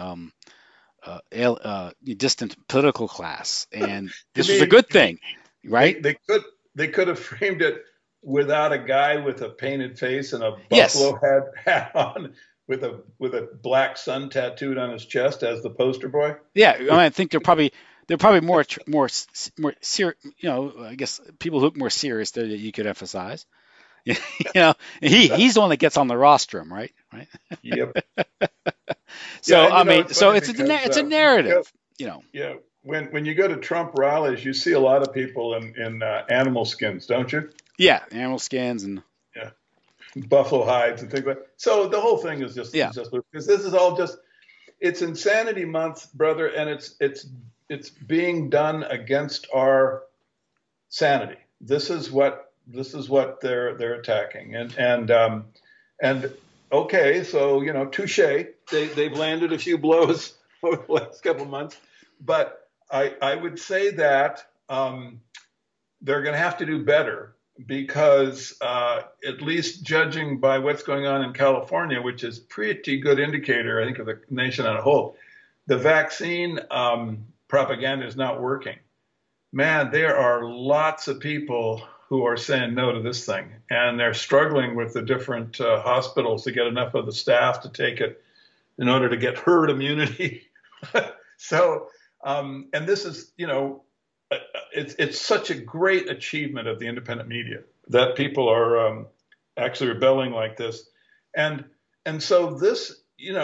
distant political class, and You this was a mean good thing, they right? they could have framed it without a guy with a painted face and a Yes, buffalo hat on with a black sun tattooed on his chest as the poster boy? yeah. I mean, I think they're probably more serious. I guess people who look more serious there that you could emphasize. He's the one that gets on the rostrum, right? Right. Yep. Yeah, So and I mean, it's so funny it's because a when you go, narrative, you know. yeah, when you go to Trump rallies, you see a lot of people in animal skins, don't you? Yeah, animal skins and Yeah, buffalo hides and things like. So the whole thing yeah, is just because this is all just it's insanity month, brother, and it's being done against our sanity. This is what they're attacking, and okay, so touche. They've landed a few blows over the last couple of months, but I would say that they're going to have to do better because at least judging by what's going on in California, which is pretty good indicator, I think, of the nation on a whole, the vaccine propaganda is not working. Man, there are lots of people who are saying no to this thing, and they're struggling with the different hospitals to get enough of the staff to take it in order to get herd immunity. So, and this is, it's such a great achievement of the independent media that people are actually rebelling like this, and so this,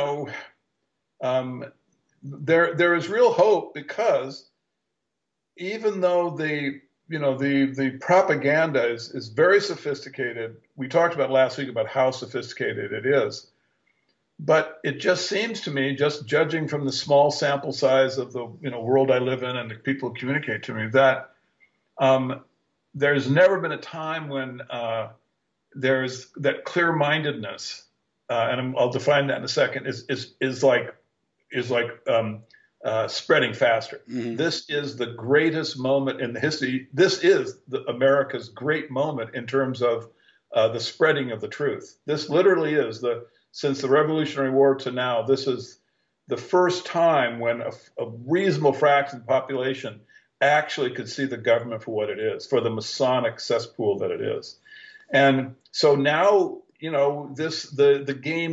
there is real hope because even though the propaganda is very sophisticated. We talked about last week about how sophisticated it is, but it just seems to me, just judging from the small sample size of the world I live in and the people who communicate to me, that there's never been a time when there's that clear-mindedness, and I'll define that in a second, is like spreading faster. hmm This is the greatest moment in the history. This is America's great moment in terms of the spreading of the truth. This literally is since the Revolutionary War to now. This is the first time when a reasonable fraction of the population actually could see the government for what it is, for the Masonic cesspool that it is. And so now, the game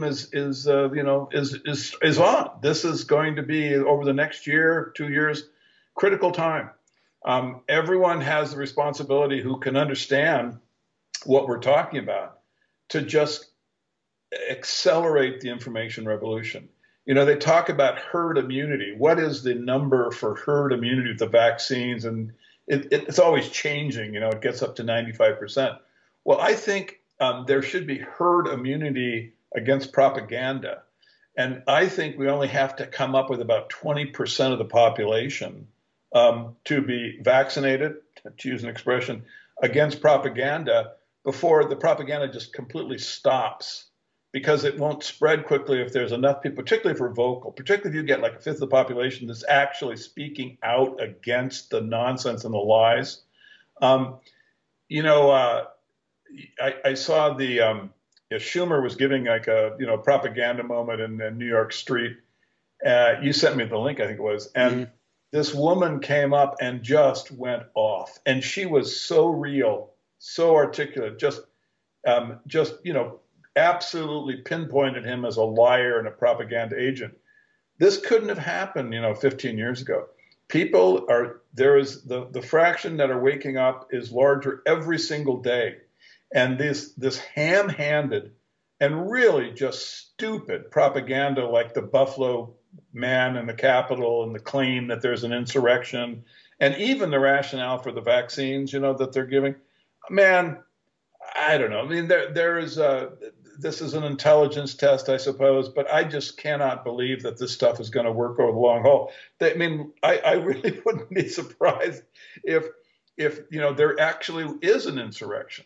is on. This is going to be over the next year, 2 years, critical time. Everyone has the responsibility who can understand what we're talking about to just accelerate the information revolution. They talk about herd immunity. What is the number for herd immunity with the vaccines? And it's always changing. It gets up to 95%. Well, I think there should be herd immunity against propaganda. And I think we only have to come up with about 20% of the population to be vaccinated, to use an expression, against propaganda before the propaganda just completely stops, because it won't spread quickly if there's enough people, particularly if we're vocal, particularly if you get like a fifth of the population that's actually speaking out against the nonsense and the lies. Um, you know, I saw Schumer was giving like a propaganda moment in New York Street. You sent me the link, I think it was, and hmm this woman came up and just went off, and she was so real, so articulate, just absolutely pinpointed him as a liar and a propaganda agent. This couldn't have happened, 15 years ago. There is the fraction that are waking up is larger every single day. And this ham-handed and really just stupid propaganda like the Buffalo man in the Capitol and the claim that there's an insurrection and even the rationale for the vaccines, that they're giving. Man, I don't know. I mean, this is an intelligence test, I suppose, but I just cannot believe that this stuff is going to work over the long haul. I really wouldn't be surprised if there actually is an insurrection.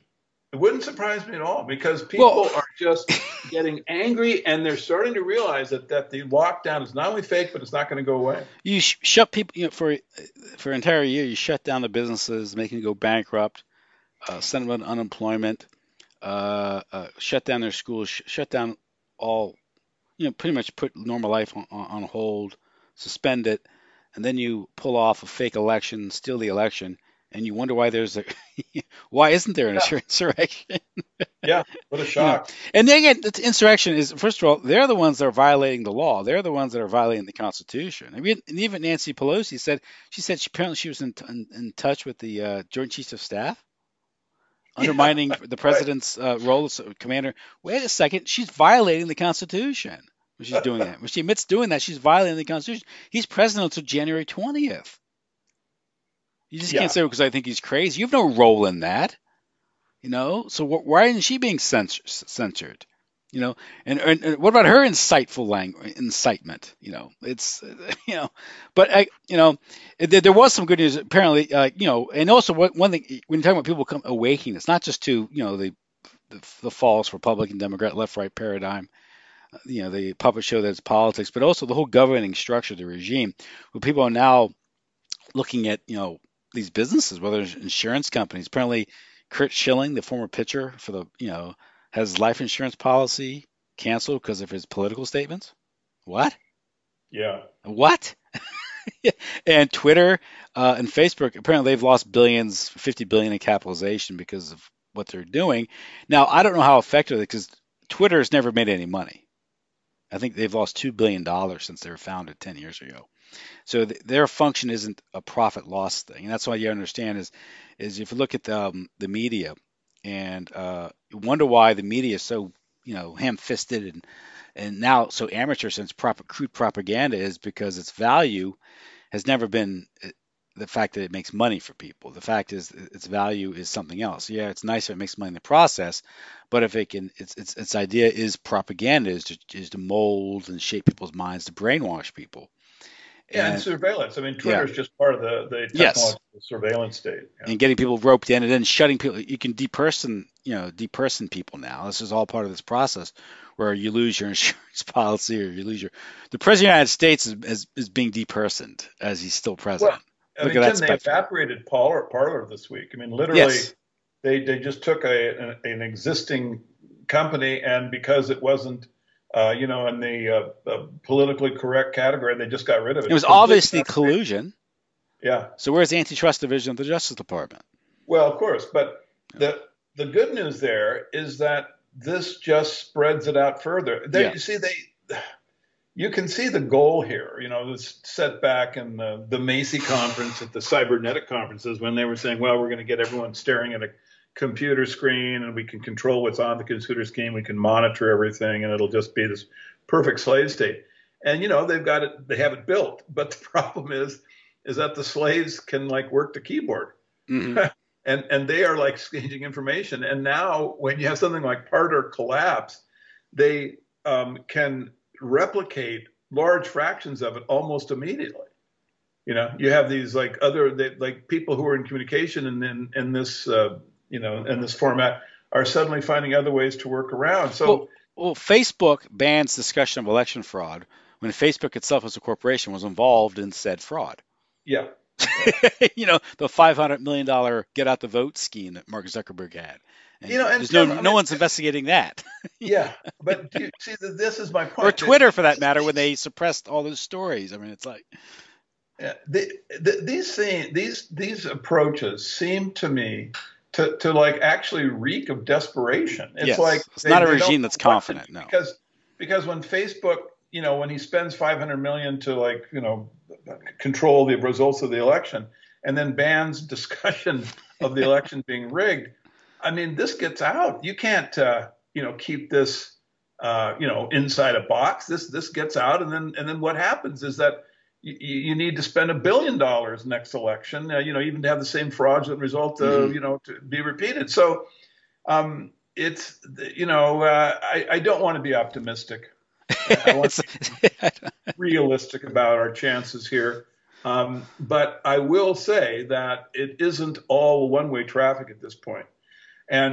It wouldn't surprise me at all because Well, people are just getting angry and they're starting to realize that the lockdown is not only fake, but it's not going to go away. you shut people, for an entire year. You shut down the businesses, making them go bankrupt, send them on unemployment, shut down their schools, shut down all, pretty much put normal life on hold, suspend it, and then you pull off a fake election, steal the election, and you wonder why there's a why isn't there an Yeah. insurrection? Yeah. What a You know, shock. and then again, the insurrection is, first of all, they're the ones that are violating the law. They're the ones that are violating the Constitution. I mean, and even Nancy Pelosi said apparently she was in touch with the Joint Chiefs of Staff, Yeah. undermining the Right. president's role as commander. Wait a second, she's violating the Constitution when she's doing that. When she admits doing that, she's violating the Constitution. He's president until January 20th. You just can't Yeah. say because I think he's crazy. You have no role in that. So why isn't she being censored? And what about her insightful language, incitement? It's but there was some good news apparently. And also one thing when you're talking about people come awakening, it's not just to the false Republican Democrat left right paradigm, the puppet show that's politics, but also the whole governing structure, the regime, where people are now looking at these businesses, whether it's insurance companies. Apparently, Kurt Schilling, the former pitcher for has life insurance policy canceled because of his political statements. What? Yeah. What? And Twitter and Facebook, apparently they've lost billions, 50 billion in capitalization because of what they're doing. Now, I don't know how effective, because Twitter has never made any money. I think they've lost $2 billion since they were founded 10 years ago. So their function isn't a profit loss thing, and that's why you understand is if you look at the media, and you wonder why the media is so ham-fisted and now so amateur, since crude propaganda is because its value has never been the fact that it makes money for people. The fact is its value is something else. Yeah, it's nice if it makes money in the process, but if it can, its idea is propaganda, is to mold and shape people's minds, to brainwash people. Yeah. And And surveillance. I mean, Twitter yeah, is just part of the yes, technological surveillance state. Yeah. and getting people roped in and then shutting people. You can deperson people now. This is all part of this process where you lose your insurance policy, or you lose your. The president of the United States is being depersoned as he's still Well, president. I Look mean, at that Tim, they spectacle. evaporated Parlor this week. I mean, literally, Yes. they just took an existing company, and because it wasn't, in the politically correct category, they just got rid of It it. was Complete obviously evaporation. collusion. Yeah. So where's the antitrust division of the Justice Department? Well, of course, but Yeah. the good news there is that this just spreads it out further. Yeah. You can see the goal here. This setback in the Macy conference at the cybernetic conferences when they were saying, well, we're going to get everyone staring at a computer screen and we can control what's on the computer screen. We can monitor everything and it'll just be this perfect slave state. And, they have it built. But the problem is that the slaves can work the keyboard. Hmm. And they are exchanging information. And now when you have something like Parler collapse, they can replicate large fractions of it almost immediately. You have these people who are in communication and in this in this format are suddenly finding other ways to work around. Well, So well, Facebook bans discussion of election fraud when Facebook itself as a corporation was involved in said fraud. yeah, yeah. The $500 million get out the vote scheme that Mark Zuckerberg had. And And there's Tim, I no mean, one's investigating that. yeah, but do you see that this is my Or point. Twitter, for that matter, when they suppressed all those stories. I mean, it's like, These approaches seem to me to actually reek of desperation. It's like yes, it's not a they don't regime know that's what to do confident. No. because when Facebook, when he spends 500 million to control the results of the election and then bans discussion of the election being rigged, I mean, this gets out. You can't keep this inside a box. This gets out, and then what happens is that you need to spend $1 billion next election, even to have the same fraudulent result, Hmm. to be repeated. So it's, I don't want to be optimistic. I want to be realistic about our chances here. But I will say that it isn't all one-way traffic at this point. And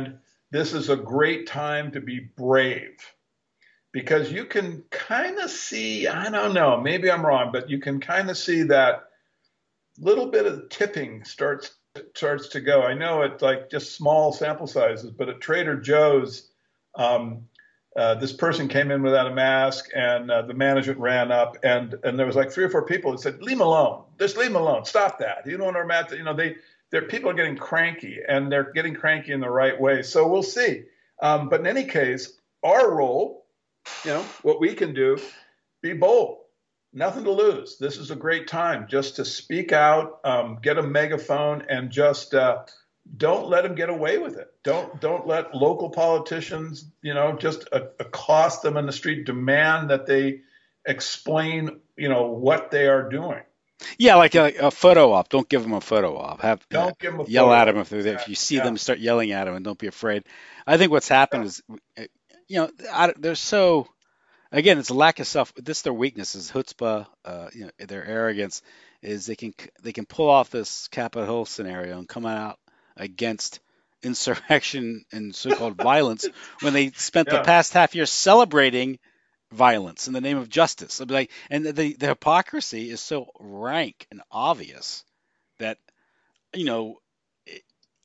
this is a great time to be brave because you can kind of see, I don't know, maybe I'm wrong, but you can kind of see that little bit of tipping starts to go. I know it's like just small sample sizes, but at Trader Joe's, um, this person came in without a mask, and the management ran up, and there was like three or four people that said, "Leave him alone. Just leave him alone. Stop that. You don't know Matt." You know, their people are getting cranky, and they're getting cranky in the right way. So we'll see. But in any case, our role, what we can do, be bold. Nothing to lose. This is a great time just to speak out, get a megaphone, and just don't let them get away with it. Don't let local politicians, just accost them in the street, demand that they explain, what they are doing. Yeah, like a photo op. Don't give them a photo op. Have Don't give them a yell at photo them op. if they're there. If you Exactly. see Yeah. them, start yelling at them, and don't be afraid. I think what's happened Yeah. is, they're so, again, it's a lack of self. This their weakness is chutzpah. Their arrogance is they can pull off this Capitol Hill scenario and come out against insurrection and so-called violence when they spent the Yeah. past half year celebrating violence in the name of justice. I'd be like, and the hypocrisy is so rank and obvious that you know it,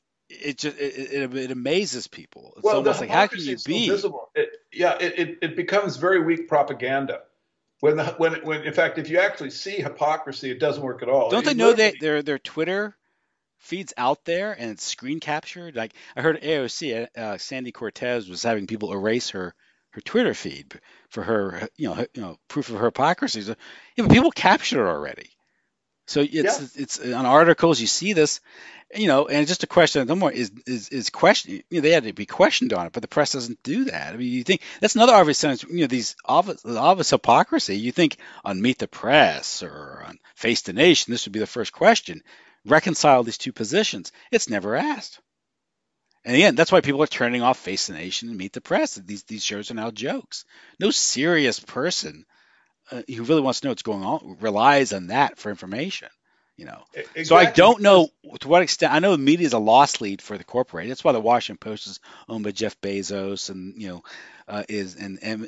it amazes people. It's Well, the almost like, how can hypocrisy you is so be? visible. It becomes very weak propaganda. When in fact, if you actually see hypocrisy, it doesn't work at all. Don't they You know that literally, their Twitter feeds out there and it's screen captured? Like I heard AOC, Sandy Cortez was having people erase her Twitter feed for her, proof of her hypocrisy. So, yeah, but people captured it already. So yeah, it's on articles you see this, and it's just a question. No more is question. They had to be questioned on it, but the press doesn't do that. I mean, you think that's another obvious sense. These obvious hypocrisy. You think on Meet the Press or on Face the Nation, this would be the first question. Reconcile these two positions. It's never asked. And again, that's why people are turning off Face the Nation and Meet the Press. These shows are now jokes. No serious person who really wants to know what's going on relies on that for information. So I exactly. don't know Because to what extent. I know the media is a loss lead for the corporate. That's why the Washington Post is owned by Jeff Bezos, and is and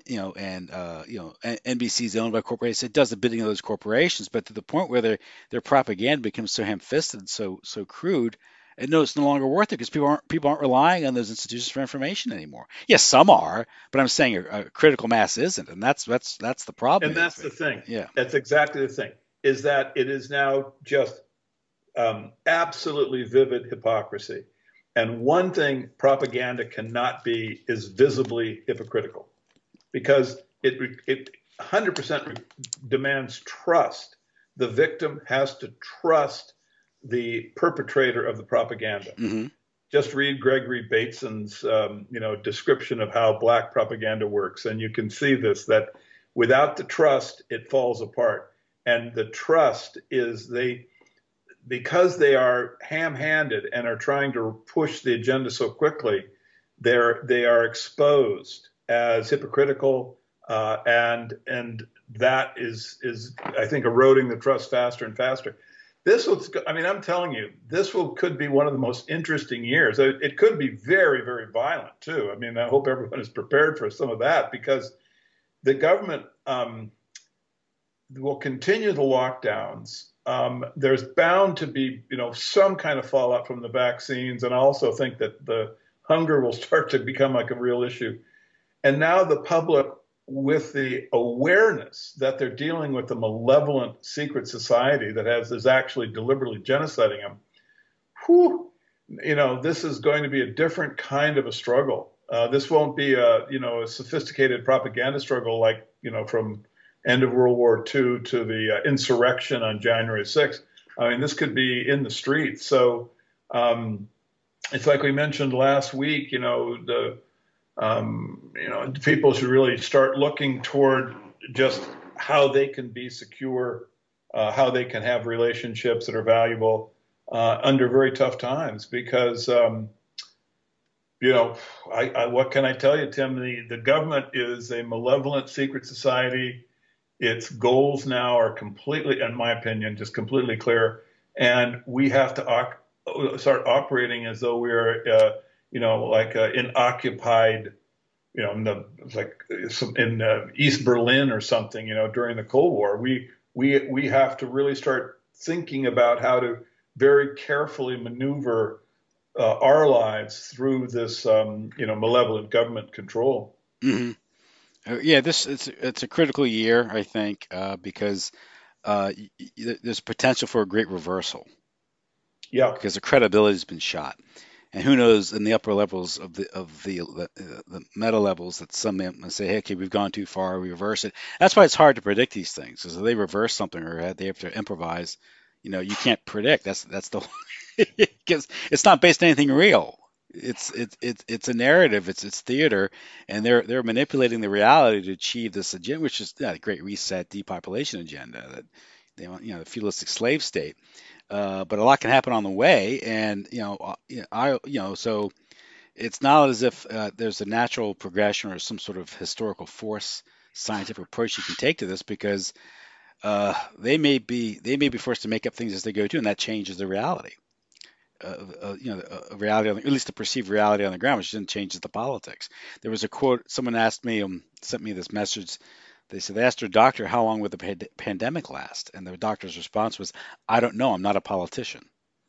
NBC is owned by corporations. It does the bidding of those corporations, but to the point where their propaganda becomes so ham-fisted, so crude, and no, it's no longer worth it because people aren't relying on those institutions for information anymore. Yes, some are, but I'm saying a critical mass isn't, and that's the problem and here. that's the thing. Yeah. That's exactly the thing. Is that it is now just absolutely vivid hypocrisy. And one thing propaganda cannot be is visibly hypocritical because it 100% demands trust. The victim has to trust the perpetrator of the propaganda. Hmm. Just read Gregory Bateson's description of how black propaganda works, and you can see this that without the trust, it falls apart. And the trust is because they are ham-handed and are trying to push the agenda so quickly, they are exposed as hypocritical, and that is I think eroding the trust faster and faster. I mean, I'm telling you, could be one of the most interesting years. It could be very, very violent too. I mean, I hope everyone is prepared for some of that because the government will continue the lockdowns. There's bound to be, some kind of fallout from the vaccines, and I also think that the hunger will start to become like a real issue. And now the public, with the awareness that they're dealing with a malevolent secret society that is actually deliberately genociding them, whew, this is going to be a different kind of a struggle. This won't be a sophisticated propaganda struggle like, from end of World War II to the insurrection on January 6th. I mean, this could be in the streets. So it's like we mentioned last week, people should really start looking toward just how they can be secure, how they can have relationships that are valuable under very tough times. Because, what can I tell you, Tim? The government is a malevolent secret society. Its goals now are completely, in my opinion, just completely clear. And we have to start operating as though we're, like in occupied, in the like in East Berlin or something, during the Cold War. We have to really start thinking about how to very carefully maneuver our lives through this, malevolent government control. Hmm. Yeah, this it's a critical year, I think, because there's potential for a great reversal Yeah. because the credibility has been shot. And who knows in the upper levels of the meta levels that some may say, hey, okay, we've gone too far, we reverse it. That's why it's hard to predict these things, because if they reverse something or they have to improvise, you can't predict. That's the because it's not based on anything real. It's a narrative. It's theater, and they're manipulating the reality to achieve this agenda, which is the Great Reset, depopulation agenda that they want, the feudalistic slave state. But a lot can happen on the way, and so it's not as if there's a natural progression or some sort of historical force scientific approach you can take to this, because they may be forced to make up things as they go too, and that changes the reality. Reality, at least the perceived reality on the ground, which then changes the politics. There was a quote. Someone asked me, sent me this message. They asked their doctor, how long would the pandemic last? And the doctor's response was, I don't know. I'm not a politician.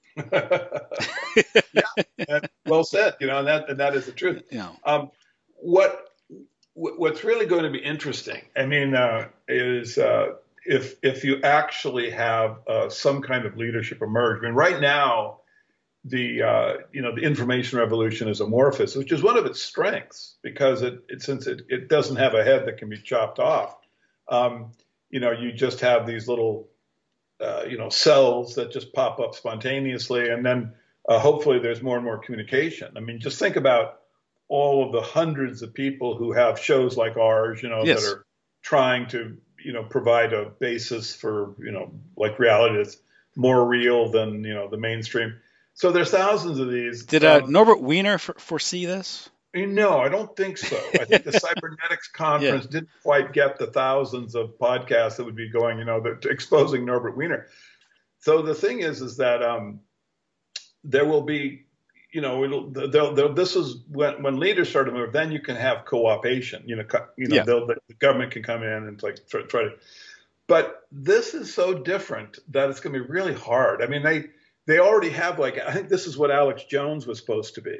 Yeah, well said. And that is the truth. you know, Um, what what's really going to be interesting, I mean, is if you actually have some kind of leadership emerge. I mean, right now the information revolution is amorphous, which is one of its strengths because since it doesn't have a head that can be chopped off. Um, you just have these little cells that just pop up spontaneously, and then hopefully there's more and more communication. I mean, just think about all of the hundreds of people who have shows like ours, that yes. are trying to, provide a basis for, like reality that's more real than, the mainstream. So there's thousands of these. Did Norbert Wiener foresee this? No, I don't think so. I think the cybernetics Yeah. conference didn't quite get the thousands of podcasts that would be going, exposing Norbert Wiener. So the thing is that there will be, this is when leaders start to move. Then you can have co-opation. Yeah. The government can come in and like try to. But this is so different that it's going to be really hard. I mean, they already have, like, I think this is what Alex Jones was supposed to be.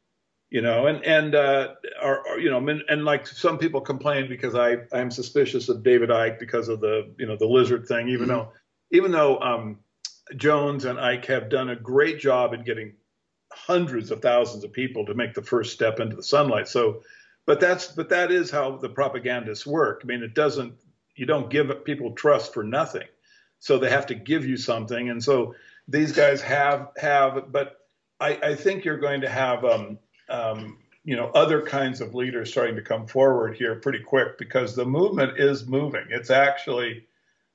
And like some people complain because I'm suspicious of David Icke because of the lizard thing, even Hmm. though Jones and Icke have done a great job in getting hundreds of thousands of people to make the first step into the sunlight. So, but that is how the propagandists work. I mean, you don't give people trust for nothing. So they have to give you something. And so these guys but I think you're going to have, other kinds of leaders starting to come forward here pretty quick because the movement is moving. It's actually,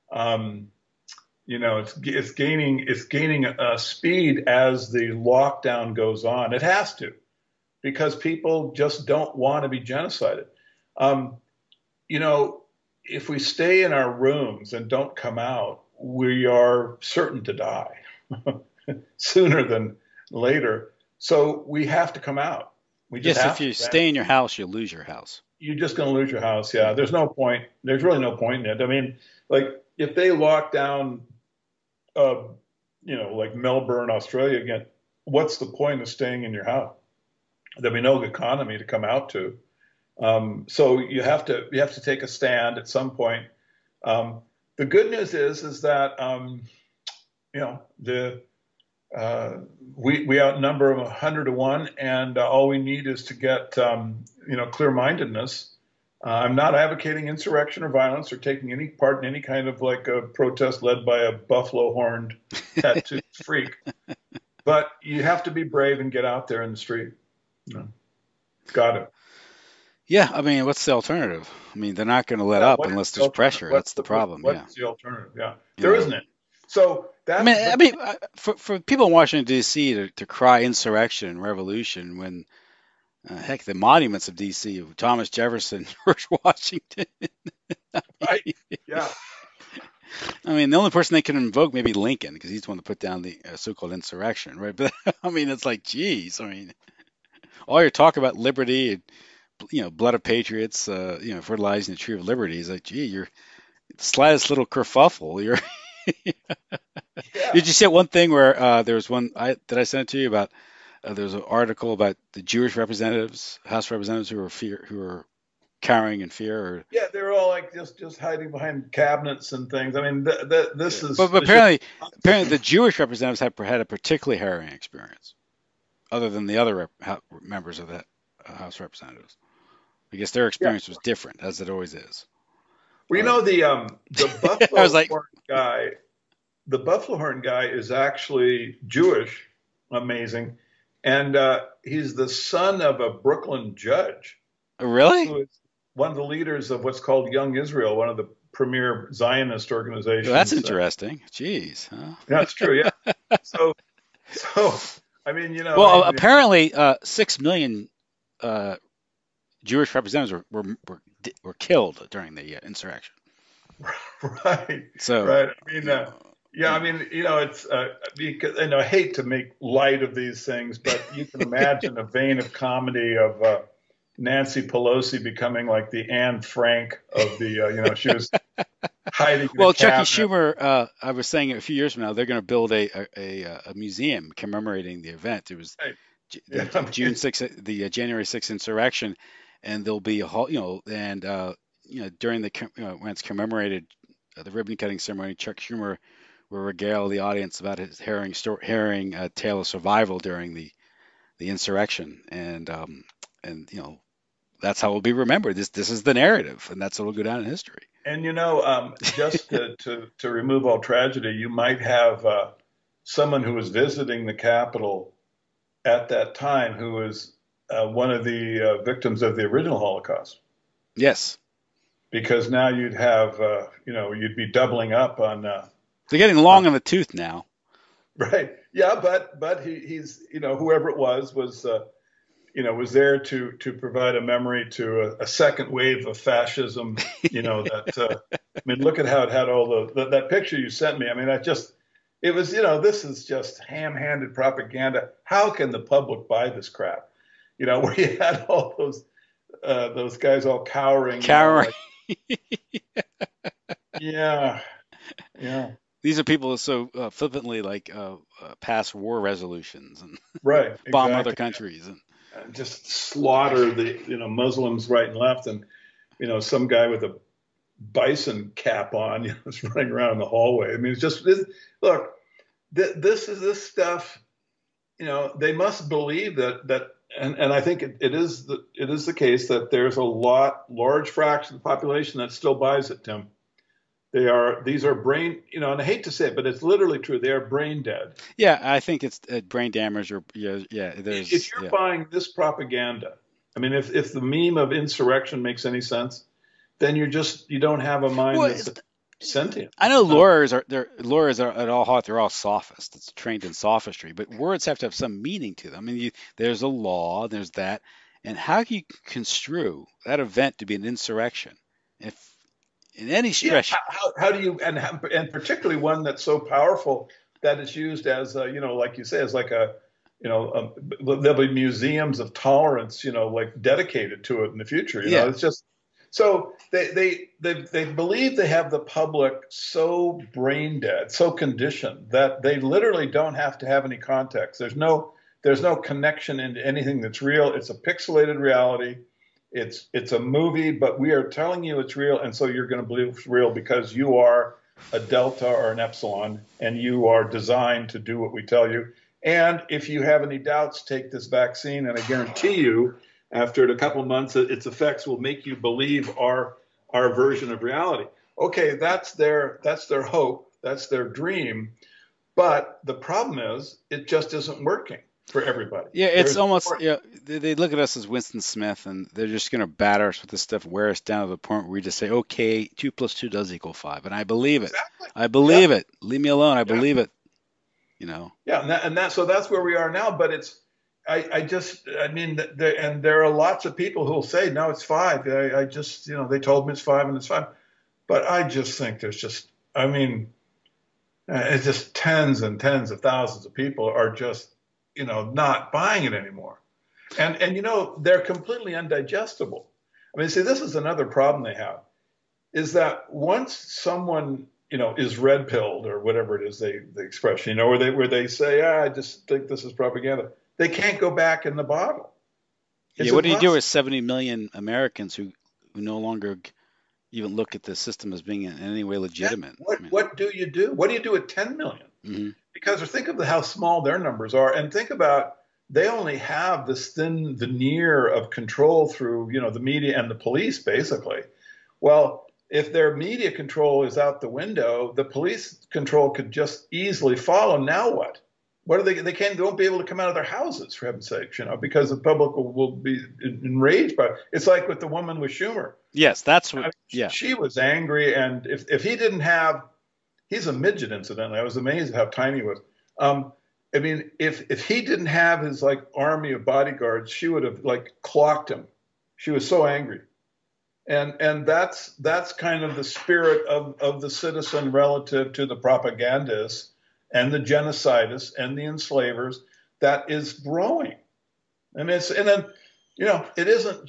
it's gaining speed as the lockdown goes on. It has to, because people just don't want to be genocided. Um, you know, if we stay in our rooms and don't come out, we are certain to die sooner than later. So we have to come out. We just Yes, if have you to. stay in your house, you lose your house. You're just going to lose your house. Yeah, Yeah. there's no point. There's really no point in it. I mean, like if they lock down, uh, like Melbourne, Australia again, what's the point of staying in your house? There'll be no economy to come out to. So you have to take a stand at some point. Um, the good news is that the we outnumber them 100 to 1, and all we need is to get clear-mindedness. I'm not advocating insurrection or violence or taking any part in any kind of like a protest led by a buffalo-horned tattooed freak, but you have to be brave and get out there in the street. You know, got it. Yeah, I mean, what's the alternative? I mean, they're not going to let Yeah. up What is unless the there's alternative? pressure. What's That's the the what, problem. what Yeah. is the alternative? Yeah, You there know, isn't it. So I mean, that's I but mean, for people in Washington D.C. to cry insurrection and revolution when heck, the monuments of D.C. of Thomas Jefferson, George Washington. right. Yeah. I mean, the only person they can invoke maybe Lincoln because he's the one to put down the so-called insurrection, right? But I mean, it's like, geez. I mean, All your talk about liberty and blood of patriots, fertilizing the tree of liberty is like, gee, you're the slightest little kerfuffle. You're Yeah. Did you see one thing where there was one? I send it to you about? There was an article about the Jewish representatives, House representatives who were cowering in fear. Or, Yeah, they're all like just hiding behind cabinets and things. I mean, yeah. this But, is but this should apparently the Jewish representatives had a particularly harrowing experience, other than the other members of that House representatives. I guess their yeah. experience was different, as it always is. Well, you Um, know the I was Buffalo like, horn guy, the Buffalo horn guy is actually Jewish, amazing, and he's the son of a Brooklyn judge really? who is one of the leaders of what's called Young Israel, one of the premier Zionist Well, that's organizations. interesting. Jeez. Huh? That's true, yeah. So, so I mean, Well, apparently, 6 million uh, Jewish representatives were killed during the insurrection. right, So, right. I mean, you know, yeah, I mean, it's because I hate to make light of these things, but you can imagine a vein of comedy of Nancy Pelosi becoming like the Anne Frank of the, she was hiding in a well, Chucky cabinet. Schumer, I was saying a few years from now, they're going to build a museum commemorating the event. It was Right. the Yeah, I June mean, 6th, the January 6th insurrection, and there'll be a whole, and during when it's commemorated, the ribbon cutting ceremony, Chuck Schumer will regale the audience about his harrowing tale of survival during the insurrection, and that's how it will be remembered. This is the narrative, and that's what will go down in history. and just to remove all tragedy, you might have someone who was visiting the Capitol at that time who was one of the victims of the original Holocaust. Yes, Because now you'd have, you'd be doubling up they're getting on long in the tooth now. right. Yeah, but he's, whoever it was there to provide a memory to a second wave of fascism. That I mean, look at how it had all that picture you sent me. I mean, it was, this is just ham-handed propaganda. How can the public buy this crap? Where you had all those guys all cowering, Karen, like, yeah, yeah, these are people who so flippantly pass war resolutions and right, bomb other exactly. countries. And Just slaughter the Muslims right and left, and some guy with a bison cap on, is running around in the hallway. I mean, look, this stuff. They must believe that, and I think it is the case that there's a large fraction of the population that still buys it, Tim. These are brain, and I hate to say it, but it's literally true. They are brain dead. yeah, I think it's brain damage or yeah. If There's you're yeah. buying this propaganda, I mean, if the meme of insurrection makes any sense, then you don't have a mind Well, that's sentient. I know lawyers are at all heart. They're all sophists. It's trained in sophistry, but words have to have some meaning to them. I mean, there's a law, there's that, and how can you construe that event to be an insurrection? If in any Yeah, stretch, how do you and particularly one that's so powerful that it's used as like you say, as like there'll be museums of tolerance, like dedicated to it in the future. yeah, It's just so they believe they have the public so brain dead, so conditioned that they literally don't have to have any context. There's no connection into anything that's real. It's a pixelated reality. It's a movie, but we are telling you it's real, and so you're going to believe it's real because you are a delta or an epsilon, and you are designed to do what we tell you. And if you have any doubts, take this vaccine, and I guarantee you, after a couple of months, its effects will make you believe our version of reality. Okay, that's their hope, that's their dream, but the problem is it just isn't working for everybody. yeah, it's There's almost more. they look at us as Winston Smith, and they're just going to batter us with this stuff, wear us down to the point where we just say, okay, 2 + 2 does equal 5, and I believe it. Exactly. I Yeah. believe it. Leave me alone. I Yeah. believe it. You know. Yeah, so that's where we are now. But I mean, and there are lots of people who will say, no, it's 5. I just, they told me it's 5 and it's 5. But I just think I mean, it's just tens and tens of thousands of people are just, not buying it anymore. And they're completely undigestible. I mean, see, this is another problem they have, is that once someone is red pilled or whatever it is they express, where they say, I just think this is propaganda, they can't go back in the bottle. Yeah, It's what do you do impossible. with 70 million Americans who no longer even look at the system as being in any way Yeah. legitimate? What I mean, what do you do? What do you do with 10 million? hmm Because think of how small their numbers are, and think about they only have this thin veneer of control through the media and the police, basically. Well, if their media control is out the window, the police control could just easily follow. Now what? What are they can't they won't be able to come out of their houses, for heaven's sakes, because the public will be enraged by it. It's like with the woman with Schumer. yes, that's I what. mean, Yeah, she was angry, and if he didn't have, he's a midget, incidentally. I was amazed at how tiny he was. I mean, if he didn't have his like army of bodyguards, she would have like clocked him. She was so angry. And that's kind of the spirit of the citizen relative to the propagandists and the genocidists and the enslavers that is growing. And then it isn't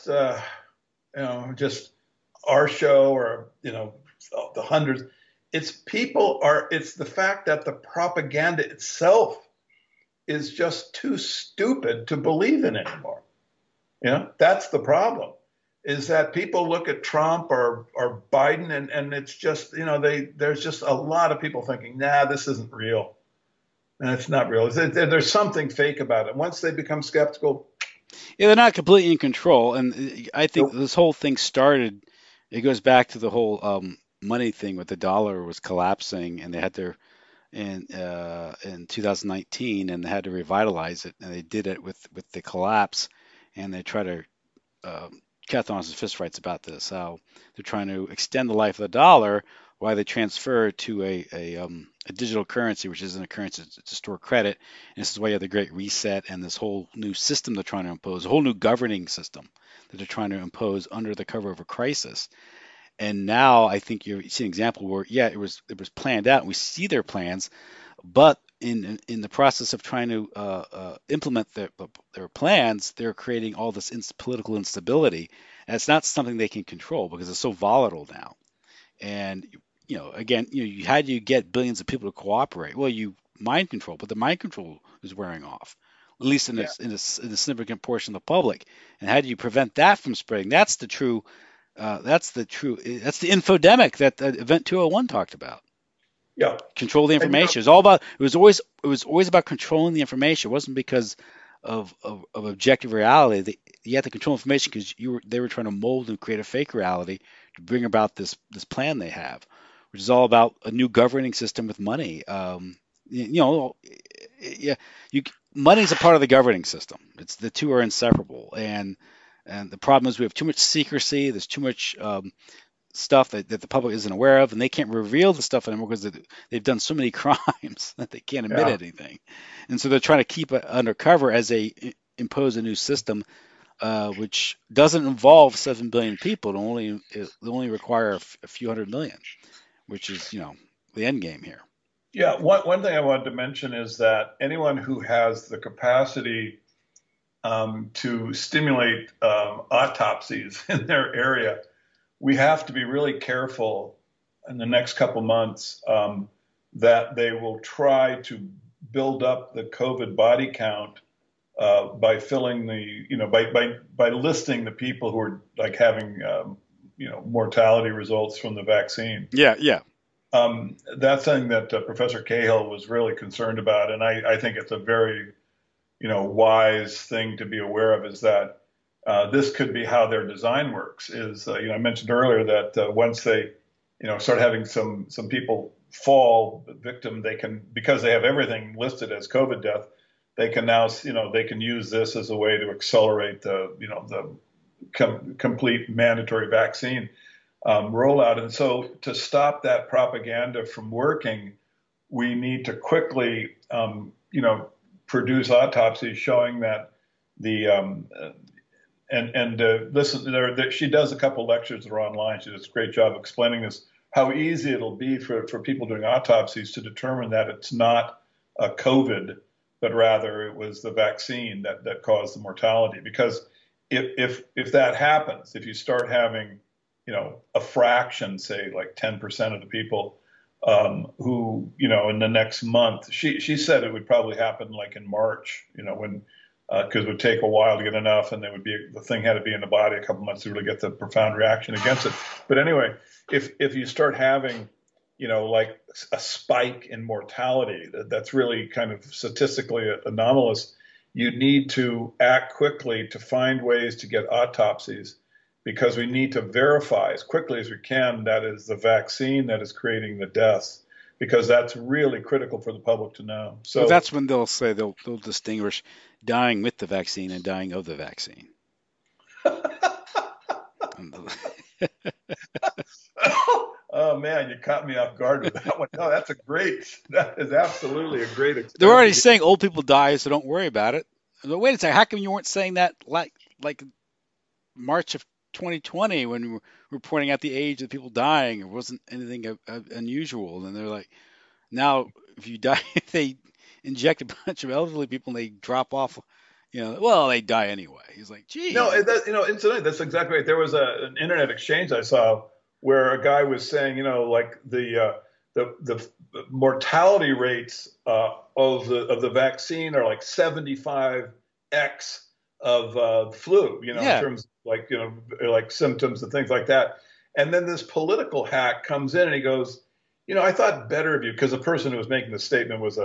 just our show or the hundreds. It's the fact that the propaganda itself is just too stupid to believe in anymore. That's the problem. Is that people look at Trump or Biden and it's just there's just a lot of people thinking, nah, this isn't real, and it's not real. There's something fake about it. Once they become skeptical, yeah, they're not completely in control, and I think nope. this whole thing started. It goes back to the whole money thing with the dollar was collapsing, and they had to in 2019, and they had to revitalize it, and they did it with the collapse, and they try to Catherine Austin's fist fights about this, how they're trying to extend the life of the dollar while they transfer to a digital currency, which isn't a currency to store credit. And this is why you have the Great Reset and this whole new system they're trying to impose, a whole new governing system that they're trying to impose under the cover of a crisis. And now I think you see an example where, yeah, it was planned out, and we see their plans, but in the process of trying to implement their plans, they're creating all this political instability, and it's not something they can control because it's so volatile now. And again, how do you get billions of people to cooperate? Well, you mind control, but the mind control is wearing off, at least Yeah. in a significant portion of the public. And how do you prevent that from spreading? That's the true. That's the infodemic that Event 201 talked about. Yeah. Control the And information. It was always about controlling the information. It wasn't because of objective reality. You had to control information because they were trying to mold and create a fake reality to bring about this plan they have, which is all about a new governing system with money. Yeah, you money is a part of the governing system. It's the two are inseparable, and the problem is we have too much secrecy. There's too much stuff that the public isn't aware of, and they can't reveal the stuff anymore because they've done so many crimes that they can't admit yeah. anything, and so they're trying to keep it undercover as they impose a new system, which doesn't involve 7 billion people. It only require a few hundred million, which is the end game here. Yeah. One thing I wanted to mention is that anyone who has the capacity to stimulate autopsies in their area, we have to be really careful in the next couple months that they will try to build up the COVID body count by filling by listing the people who are like having mortality results from the vaccine. Yeah, yeah, That's something that Professor Cahill was really concerned about, and I think it's a very wise thing to be aware of, is that this could be how their design works. Is I mentioned earlier that once they start having some people fall victim, they can, because they have everything listed as COVID death, they can now they can use this as a way to accelerate the complete mandatory vaccine rollout. And so to stop that propaganda from working, we need to quickly produce autopsies showing that the listen, she does a couple lectures that are online. She does a great job explaining this, how easy it'll be for people doing autopsies to determine that it's not a COVID but rather it was the vaccine that caused the mortality. Because if that happens, if you start having, a fraction, say like 10% of the people who, in the next month, she said it would probably happen like in March, when because it would take a while to get enough, and the thing had to be in the body a couple months to really get the profound reaction against it. But anyway, if you start having, like a spike in mortality that's really kind of statistically anomalous, you need to act quickly to find ways to get autopsies, because we need to verify as quickly as we can that is the vaccine that is creating the deaths, because that's really critical for the public to know. Well, So that's when they'll say they'll distinguish dying with the vaccine and dying of the vaccine. oh man, you caught me off guard with that one. No, that is absolutely a great They're experiment. already saying old people die, so don't worry about it. But wait a second, how come you weren't saying that like March of 2020 when we were pointing out the age of people dying? It wasn't anything unusual. And they're like, now if you die, if they inject a bunch of elderly people and they drop off, well, they die anyway. He's like, No, geez. incidentally, that's exactly right. There was an internet exchange I saw where a guy was saying, like the mortality rates of the vaccine are like 75x of flu, in Yeah, terms of like symptoms and things like that. And then this political hack comes in and he goes, I thought better of you, because the person who was making the statement was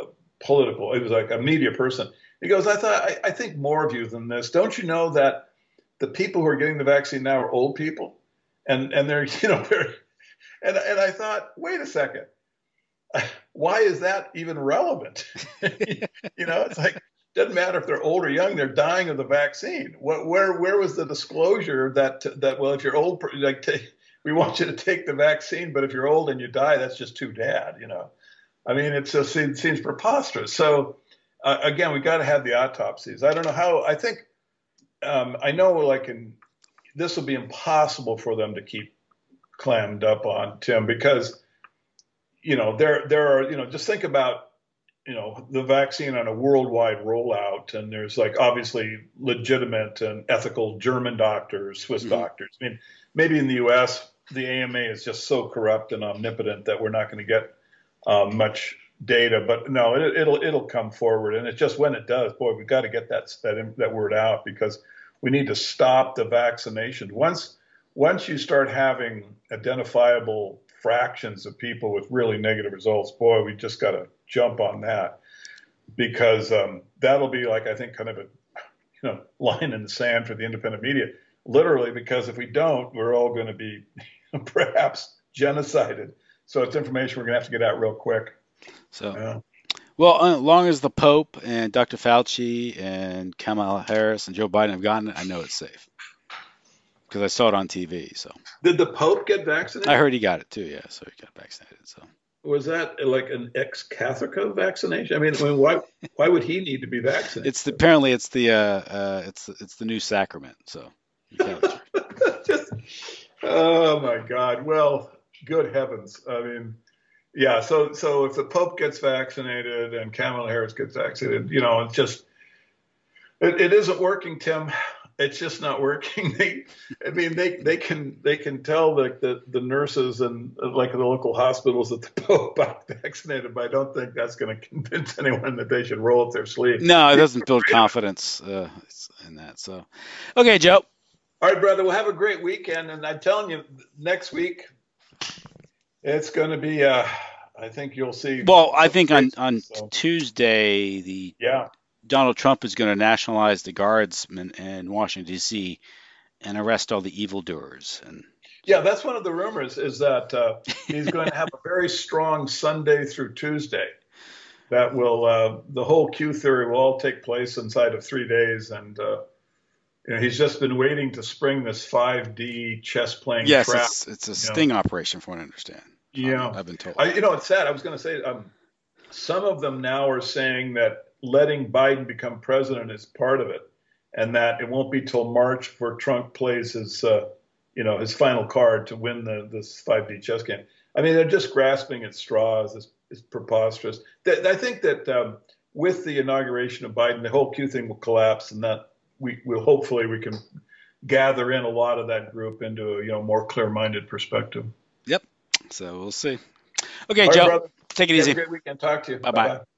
it was like a media person. He goes, I think more of you than this. Don't you know that the people who are getting the vaccine now are old people, and they're they're and I thought, wait a second, why is that even relevant? It's like, doesn't matter if they're old or young, they're dying of the vaccine. Where was the disclosure that well, if you're old, we want you to take the vaccine, but if you're old and you die, that's just too bad. I mean, it seems preposterous. So again, we got to have the autopsies. I don't know how. I think I know, this will be impossible for them to keep clammed up on, Tim, because there are just think about the vaccine on a worldwide rollout, and there's like obviously legitimate and ethical German doctors, Swiss hmm doctors. I mean, maybe in the U.S. the AMA is just so corrupt and omnipotent that we're not going to get much data, but no, it'll come forward, and it's just when it does, boy, we've got to get that word out, because we need to stop the vaccination. Once you start having identifiable fractions of people with really negative results, boy, we just got to jump on that, because that'll be like, I think, kind of a line in the sand for the independent media, literally, because if we don't, we're all going to be perhaps genocided. So it's information we're going to have to get out real quick. So, Yeah. well, as long as the Pope and Dr. Fauci and Kamala Harris and Joe Biden have gotten it, I know it's safe because I saw it on TV. So Did the Pope get I vaccinated? heard he got it too. Yeah, so he got vaccinated. So Was that like an ex-Catholic vaccination? I mean, why would he need to be vaccinated? apparently it's the new sacrament. So the Catholic Church. Just, oh my God. Well, good heavens. I mean, yeah. So if the Pope gets vaccinated and Kamala Harris gets vaccinated, it's just it isn't working, Tim. It's just not working. They can tell the nurses and like the local hospitals that the Pope got vaccinated, but I don't think that's going to convince anyone that they should roll up their sleeve. No, it doesn't build confidence in that. So, okay, Joe. All right, brother. We'll have a great weekend, and I'm telling you, next week it's going to be. I think you'll see Well, I some think great on stuff. So, Tuesday, the yeah. Donald Trump is going to nationalize the guardsmen in Washington D.C. and arrest all the evildoers. And Yeah, that's one of the rumors, is that he's going to have a very strong Sunday through Tuesday. That will the whole Q theory will all take place inside of 3 days, and he's just been waiting to spring this 5D chess playing yes, trap. it's a You know, sting operation, from what I understand. yeah. I've been told. It's sad. I was going to say some of them now are saying that letting Biden become president is part of it, and that it won't be till March before Trump plays his final card to win this 5D chess game. I mean, they're just grasping at straws. It's preposterous. I think that with the inauguration of Biden, the whole Q thing will collapse, and that we hopefully we can gather in a lot of that group into a more clear-minded perspective. Yep. So we'll see. Okay, All right, Joe. brother. Take it You have a easy. great weekend. Talk to you. Bye Bye bye. bye.